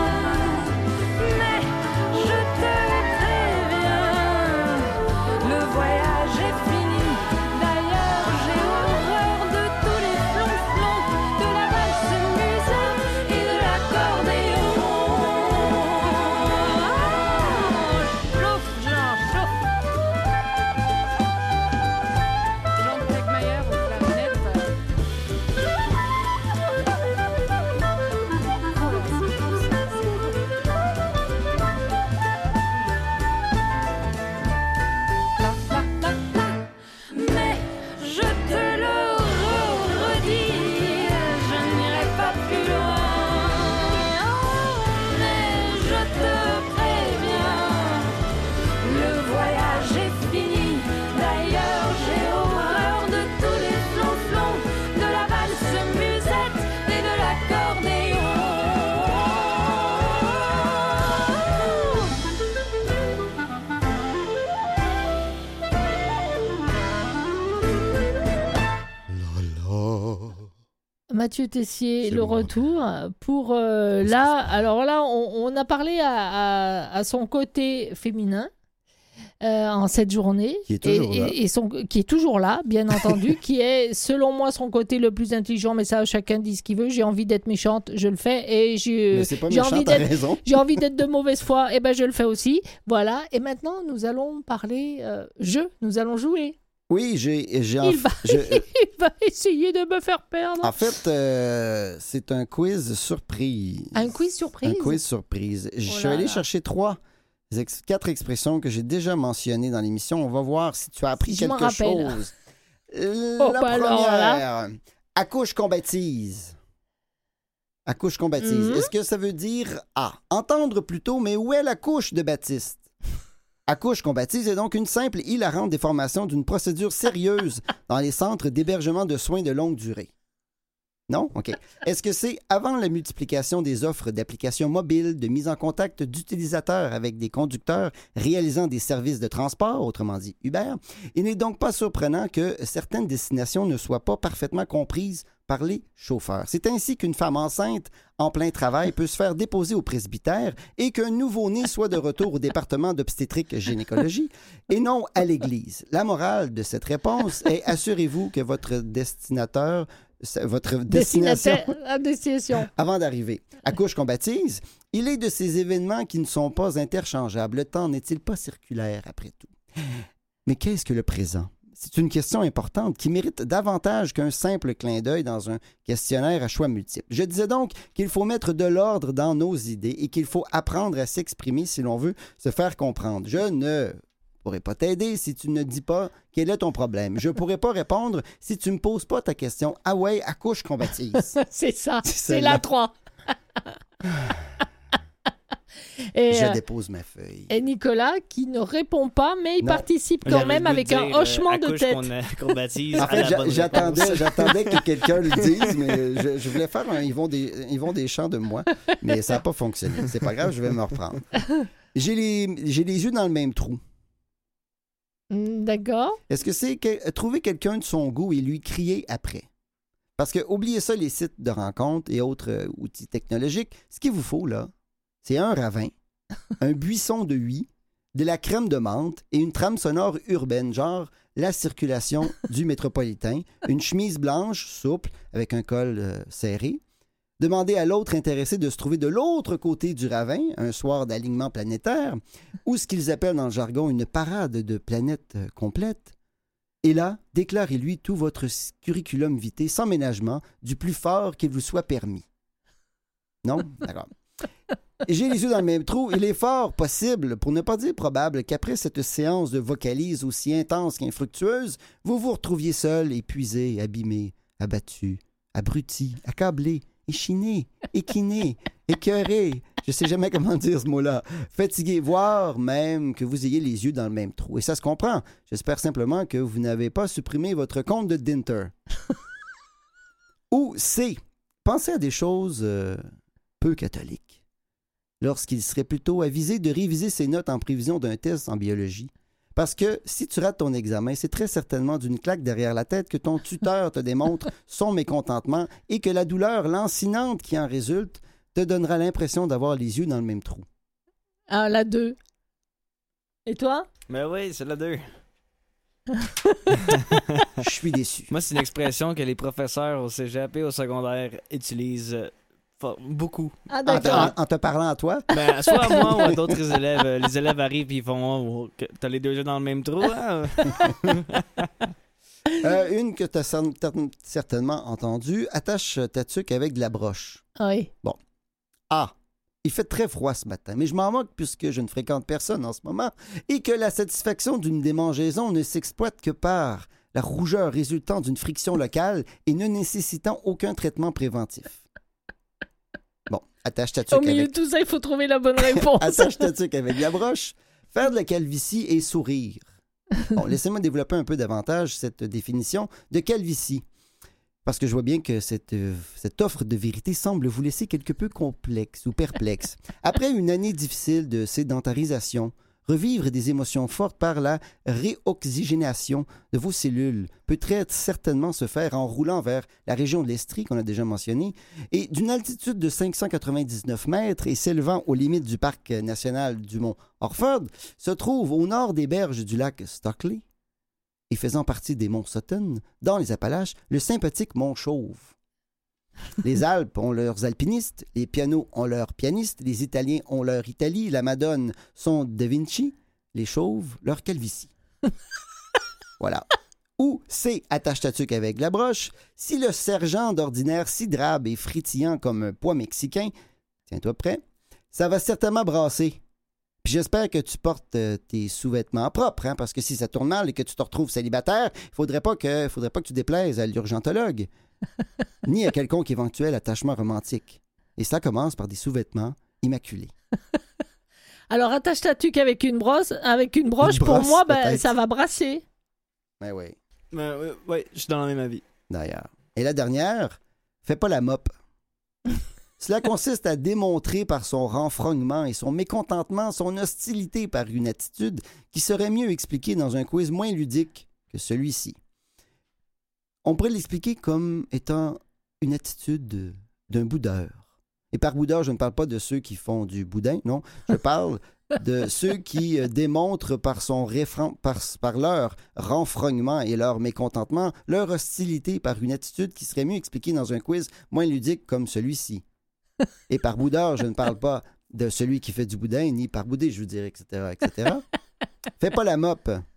S8: Mais je te préviens, le voyage est fini. D'ailleurs, j'ai horreur de tous les flonflons, de la valse musette et de l'accordéon. Oh, chauffe, Jean, chauffe. Jean Tegmayer au clarinette. Mais je te le redis, je n'irai pas plus loin. Mais je te préviens, le voyage est fini. D'ailleurs, j'ai horreur de tous les flonflons, de la valse musette et de l'accordéon.
S2: Mathieu Tessier,
S1: C'est
S2: le
S1: bon.
S2: retour pour euh, là. Alors là, on, on a parlé à, à- à son côté féminin euh, en cette journée,
S1: Qui est toujours
S2: et,
S1: là.
S2: et- et son, qui est toujours là, bien entendu, qui est selon moi son côté le plus intelligent. Mais ça, chacun dit ce qu'il veut. J'ai envie d'être méchante, je le fais, et j'ai
S1: Mais c'est pas
S2: j'ai
S1: méchant,
S2: envie
S1: t'as
S2: d'être
S1: raison.
S2: j'ai envie d'être de mauvaise foi, et ben je le fais aussi. Voilà. Et maintenant, nous allons parler euh, jeu. Nous allons jouer.
S1: Oui, j'ai... j'ai en-
S2: Il va-
S1: je-
S2: Il va essayer de me faire perdre.
S1: En fait, euh, c'est un quiz surprise.
S2: Un quiz surprise.
S1: Un quiz surprise. Je suis
S2: là
S1: allé
S2: là.
S1: chercher trois, ex- quatre expressions que j'ai déjà mentionnées dans l'émission. On va voir si tu as appris
S2: Je m'en
S1: quelque
S2: rappelle.
S1: chose. Euh,
S2: Oh,
S1: La
S2: bah alors
S1: première, accouche qu'on baptise. Accouche qu'on baptise.
S2: Mhm.
S1: Est-ce que ça veut dire A, entendre plutôt, mais où est la couche de Baptiste? Accouche qu'on baptise est donc une simple et hilarante déformation d'une procédure sérieuse dans les centres d'hébergement de soins de longue durée. Non? OK. Est-ce que c'est avant la multiplication des offres d'applications mobiles, de mise en contact d'utilisateurs avec des conducteurs réalisant des services de transport, autrement dit Uber? Il n'est donc pas surprenant que certaines destinations ne soient pas parfaitement comprises par les chauffeurs. C'est ainsi qu'une femme enceinte en plein travail peut se faire déposer au presbytère et qu'un nouveau-né soit de retour au département d'obstétrique gynécologie et non à l'église. La morale de cette réponse est assurez-vous que votre destinateur votre destination
S2: Destinataire à destination.
S1: avant d'arriver. Accouche qu'on baptise, il est de ces événements qui ne sont pas interchangeables. Le temps n'est-il pas circulaire après tout? Mais qu'est-ce que le présent? C'est une question importante qui mérite davantage qu'un simple clin d'œil dans un questionnaire à choix multiples. Je disais donc qu'il faut mettre de l'ordre dans nos idées et qu'il faut apprendre à s'exprimer si l'on veut se faire comprendre. Je ne pourrais pas t'aider si tu ne dis pas quel est ton problème. Je ne pourrais pas répondre si tu ne me poses pas ta question. Ah ouais, accouche qu'on baptise.
S2: C'est ça,
S1: C'est
S2: c'est
S1: celle-là.
S2: la trois. Et,
S1: Je
S2: euh,
S1: dépose ma feuille.
S2: et Nicolas qui ne répond pas, mais il
S1: Non.
S2: participe quand même avec un hochement de tête.
S4: Qu'on, a- qu'on baptise
S1: En
S4: à
S1: fait,
S4: la
S1: j'a-
S4: bonne
S1: j'attendais,
S4: réponse.
S1: j'attendais que quelqu'un le dise, mais je, je voulais faire un Yvon des, Yvon Deschamps de moi, mais ça n'a pas fonctionné. C'est pas grave, je vais me reprendre. J'ai les, j'ai les yeux dans le même trou.
S2: Hmm, D'accord.
S1: Est-ce que c'est que, trouver quelqu'un de son goût et lui crier après? Parce que, oubliez ça, les sites de rencontres et autres euh, outils technologiques, ce qu'il vous faut, là, c'est un ravin, un buisson de huit, de la crème de menthe et une trame sonore urbaine, genre la circulation du métropolitain, une chemise blanche, souple, avec un col euh, serré. Demander à l'autre intéressé de se trouver de l'autre côté du ravin, un soir d'alignement planétaire, ou ce qu'ils appellent dans le jargon une parade de planètes euh, complète. Et là, déclarez-lui tout votre curriculum vitae sans ménagement, du plus fort qu'il vous soit permis. Non? D'accord. J'ai les yeux dans le même trou. Il est fort possible, pour ne pas dire probable, qu'après cette séance de vocalise aussi intense qu'infructueuse, vous vous retrouviez seul, épuisé, abîmé, abattu, abruti, accablé, échiné, équiné, écœuré, je sais jamais comment dire ce mot-là, fatigué, voire même que vous ayez les yeux dans le même trou. Et ça se comprend. J'espère simplement que vous n'avez pas supprimé votre compte de Dinter. Ou C. Pensez à des choses euh, peu catholiques. Lorsqu'il serait plutôt avisé de réviser ses notes en prévision d'un test en biologie. Parce que si tu rates ton examen, c'est très certainement d'une claque derrière la tête que ton tuteur te démontre son mécontentement et que la douleur lancinante qui en résulte te donnera l'impression d'avoir les yeux dans le même trou.
S2: Ah, la deux. Et toi?
S4: Mais oui, c'est la deux.
S1: Je suis déçu.
S4: Moi, c'est une expression que les professeurs au cégep et au secondaire utilisent euh, fort- beaucoup.
S2: Ah,
S1: En, te-
S2: d'accord.
S1: en- en te parlant à toi?
S4: Ben, soit à moi ou à d'autres élèves. Euh, Les élèves arrivent et ils font oh, que- t'as les deux yeux dans le même trou. Hein?
S1: Euh, une que tu as certainement entendue. Attache ta tuque avec de la broche.
S2: Oui.
S1: Ah, il fait très froid ce matin, mais je m'en moque puisque je ne fréquente personne en ce moment et que la satisfaction d'une démangeaison ne s'exploite que par la rougeur résultant d'une friction locale et ne nécessitant aucun traitement préventif. Bon, attache ta
S2: Au
S1: tuque
S2: milieu
S1: avec...
S2: de tout ça, il faut trouver la bonne réponse.
S1: attache ta tuque avec la broche, faire de la calvitie et sourire. Bon, laissez-moi développer un peu davantage cette définition de calvitie. Parce que je vois bien que cette, euh, cette offre de vérité semble vous laisser quelque peu complexe ou perplexe. Après une année difficile de sédentarisation, revivre des émotions fortes par la réoxygénation de vos cellules peut très certainement se faire en roulant vers la région de l'Estrie, qu'on a déjà mentionné, et d'une altitude de cinq cent quatre-vingt-dix-neuf mètres et s'élevant aux limites du parc national du mont Orford, se trouve au nord des berges du lac Stockley, et faisant partie des monts Sutton, dans les Appalaches, le sympathique mont Chauve. Les Alpes ont leurs alpinistes, les pianos ont leurs pianistes, les Italiens ont leur Italie, la Madone son Da Vinci, les Chauves leur calvitie. Voilà. Ou c'est attache ta tuque avec la broche. Si le sergent d'ordinaire si drabe et frétillant comme un pois mexicain, tiens-toi prêt, ça va certainement brasser. Puis j'espère que tu portes euh, tes sous-vêtements propres, hein, parce que si ça tourne mal et que tu te retrouves célibataire, il faudrait pas que, faudrait pas que tu déplaises à l'urgentologue, ni à quelconque éventuel attachement romantique. Et ça commence par des sous-vêtements immaculés.
S2: Alors, attache ta tuque avec une brosse, avec une broche,
S1: Une
S2: pour
S1: brosse,
S2: moi, ben,
S1: peut-être.
S2: ça va brasser.
S1: Ben oui,
S4: Ben, oui, oui, je suis dans le même avis.
S1: d'ailleurs. Et la dernière, fais pas la mop. Cela consiste à démontrer par son renfrognement et son mécontentement son hostilité par une attitude qui serait mieux expliquée dans un quiz moins ludique que celui-ci. On pourrait l'expliquer comme étant une attitude de- d'un boudeur. Et par boudeur, je ne parle pas de ceux qui font du boudin, non. Je parle de ceux qui euh, démontrent par, son réfran- par, par leur renfrognement et leur mécontentement leur hostilité par une attitude qui serait mieux expliquée dans un quiz moins ludique comme celui-ci. Et par boudeur, je ne parle pas de celui qui fait du boudin, ni par boudé, je veux dire, et cetera, et cetera. Fais pas la mop. Je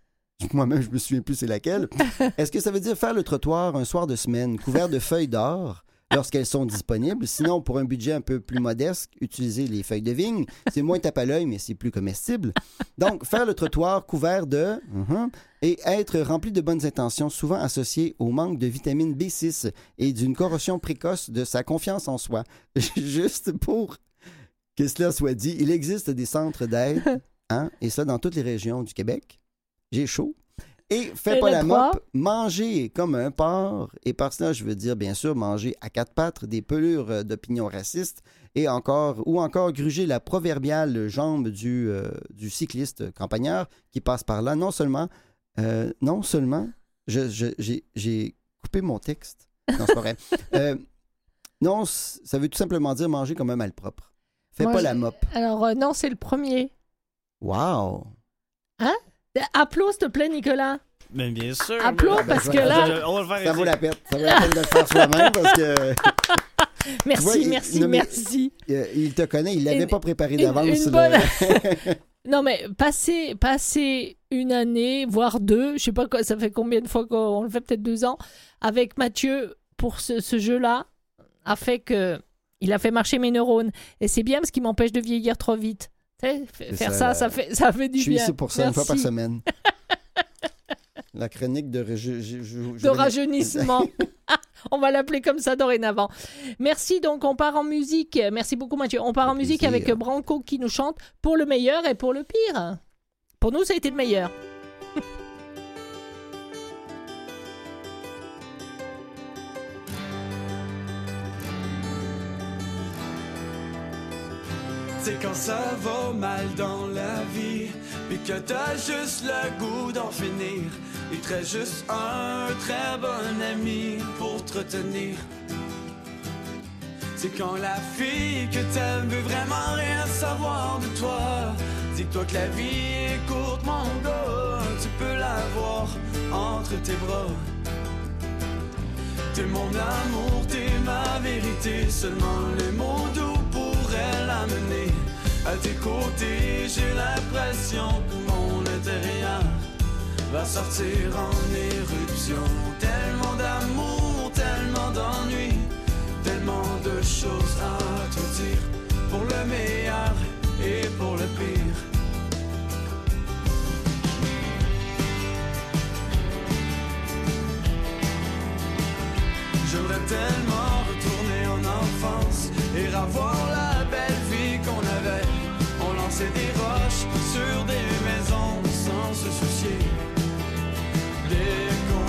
S1: moi-même, je me souviens plus c'est laquelle. Est-ce que ça veut dire faire le trottoir un soir de semaine, couvert de feuilles d'or lorsqu'elles sont disponibles? Sinon, pour un budget un peu plus modeste, utiliser les feuilles de vigne. C'est moins tape à l'œil, mais c'est plus comestible. Donc, faire le trottoir couvert de... Uh-huh, et être rempli de bonnes intentions, souvent associé au manque de vitamine B six et d'une corrosion précoce de sa confiance en soi. Juste pour que cela soit dit, il existe des centres d'aide, hein, et ça dans toutes les régions du Québec. J'ai chaud. Et fais
S2: et
S1: pas la
S2: trois.
S1: mop, manger comme un porc. Et par cela, je veux dire, bien sûr, manger à quatre pattes des pelures d'opinion raciste et encore, ou encore gruger la proverbiale jambe du, euh, du cycliste campagnard qui passe par là. Non seulement, euh, non seulement, je, je, j'ai, j'ai coupé mon texte. Non, c'est pas vrai. Euh, non, ça veut tout simplement dire manger comme un malpropre. Fais
S2: Moi,
S1: pas
S2: je-
S1: la mop.
S2: Alors, euh, non, c'est le premier.
S1: Wow!
S2: Applaudis, s'il te plaît, Nicolas.
S4: Mais bien sûr.
S2: Applaudis,
S4: mais-
S2: parce que là-
S4: On va le faire
S1: Ça vaut
S4: ici.
S1: la peine. Ça vaut la peine de le faire soi-même parce que
S2: Merci,
S1: vois, il-
S2: merci,
S1: non, mais-
S2: merci.
S1: euh, il te connaît, il l'avait
S2: Une-
S1: pas préparé
S2: une-
S1: d'avance.
S2: une
S1: le-
S2: bonne- Non, mais passer, passer une année, voire deux, je sais pas quoi, ça fait combien de fois qu'on le fait, peut-être deux ans, avec Mathieu pour ce, ce jeu-là, a fait que il a fait marcher mes neurones. Et c'est bien parce qu'il m'empêche de vieillir trop vite. Tu sais, f-
S1: C'est
S2: faire
S1: ça,
S2: ça,
S1: la-
S2: ça fait, ça fait du
S1: Je suis
S2: bien.
S1: ici pour ça, une fois par
S2: Merci.
S1: semaine. La chronique de... je- je- je-
S2: De rajeunissement. On va l'appeler comme ça dorénavant. Merci, donc on part en musique. Merci beaucoup Mathieu. On part en musique
S1: plaisir.
S2: avec Branco qui nous chante pour le meilleur et pour le pire. Pour nous, ça a été le meilleur.
S5: C'est quand ça va mal dans la vie, puis que t'as juste le goût d'en finir. Il te reste juste un très bon ami pour te retenir. C'est quand la fille que t'aimes veut vraiment rien savoir de toi. Dis-toi que la vie est courte, mon gars, tu peux l'avoir entre tes bras. T'es mon amour, t'es ma vérité, seulement les mots doux pourraient l'amener. À tes côtés, j'ai l'impression que mon intérieur va sortir en éruption. Tellement d'amour, tellement d'ennui, tellement de choses à te dire. Pour le meilleur et pour le pire. J'aimerais tellement retourner en enfance et revoir la belle vie qu'on avait. On lançait des roches sur des maisons sans se soucier des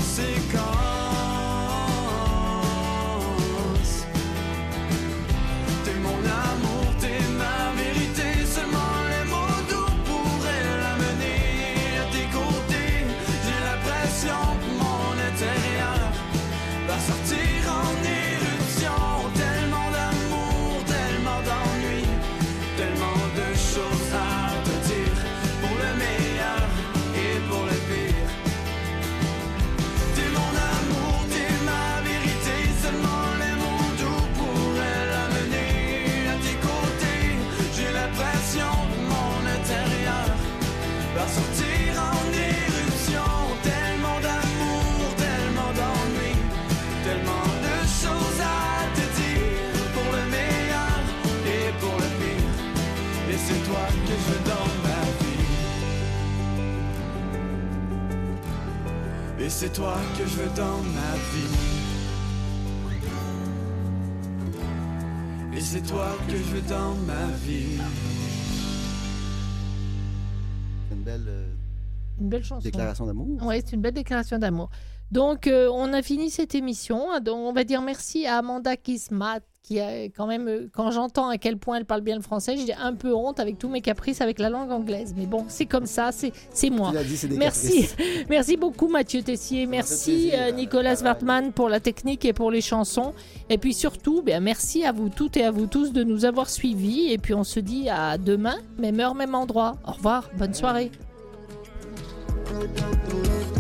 S5: conséquences. T'es mon amour, t'es ma vérité, seulement les mots doux pourraient l'amener. À tes côtés, j'ai l'impression que mon intérieur va sortir en éruption. Tellement d'amour, tellement d'ennui, tellement de choses à te dire. Pour le meilleur et pour le pire. T'es mon amour, t'es ma vérité, seulement les mots doux pourraient l'amener. À tes côtés, j'ai l'impression que mon intérieur va sortir en éruption. Tellement d'amour, tellement d'ennui, tellement de choses à te dire. Pour le meilleur et pour le pire. Et c'est toi que je veux dans ma vie. Et c'est toi que je veux dans ma vie. Et c'est toi que je veux dans ma vie.
S1: C'est une belle euh,
S2: Une belle chanson.
S1: déclaration d'amour.
S2: Oui, c'est une belle déclaration d'amour. Donc, euh, on a fini cette émission. Donc, on va dire merci à Amanda Kismat, qui a quand même, euh, quand j'entends à quel point elle parle bien le français, j'ai un peu honte avec tous mes caprices avec la langue anglaise. Mais bon, c'est comme ça, c'est, c'est moi.
S1: Tu l'as dit, c'est des
S2: Merci.
S1: caprices.
S2: Merci beaucoup Mathieu Tessier. Merci
S1: plaisir.
S2: euh, Nicolas Wartmann pour la technique et pour les chansons. Et puis surtout, bien, merci à vous toutes et à vous tous de nous avoir suivis. Et puis on se dit à demain, même heure, même endroit. Au revoir, bonne soirée.
S7: Thank you.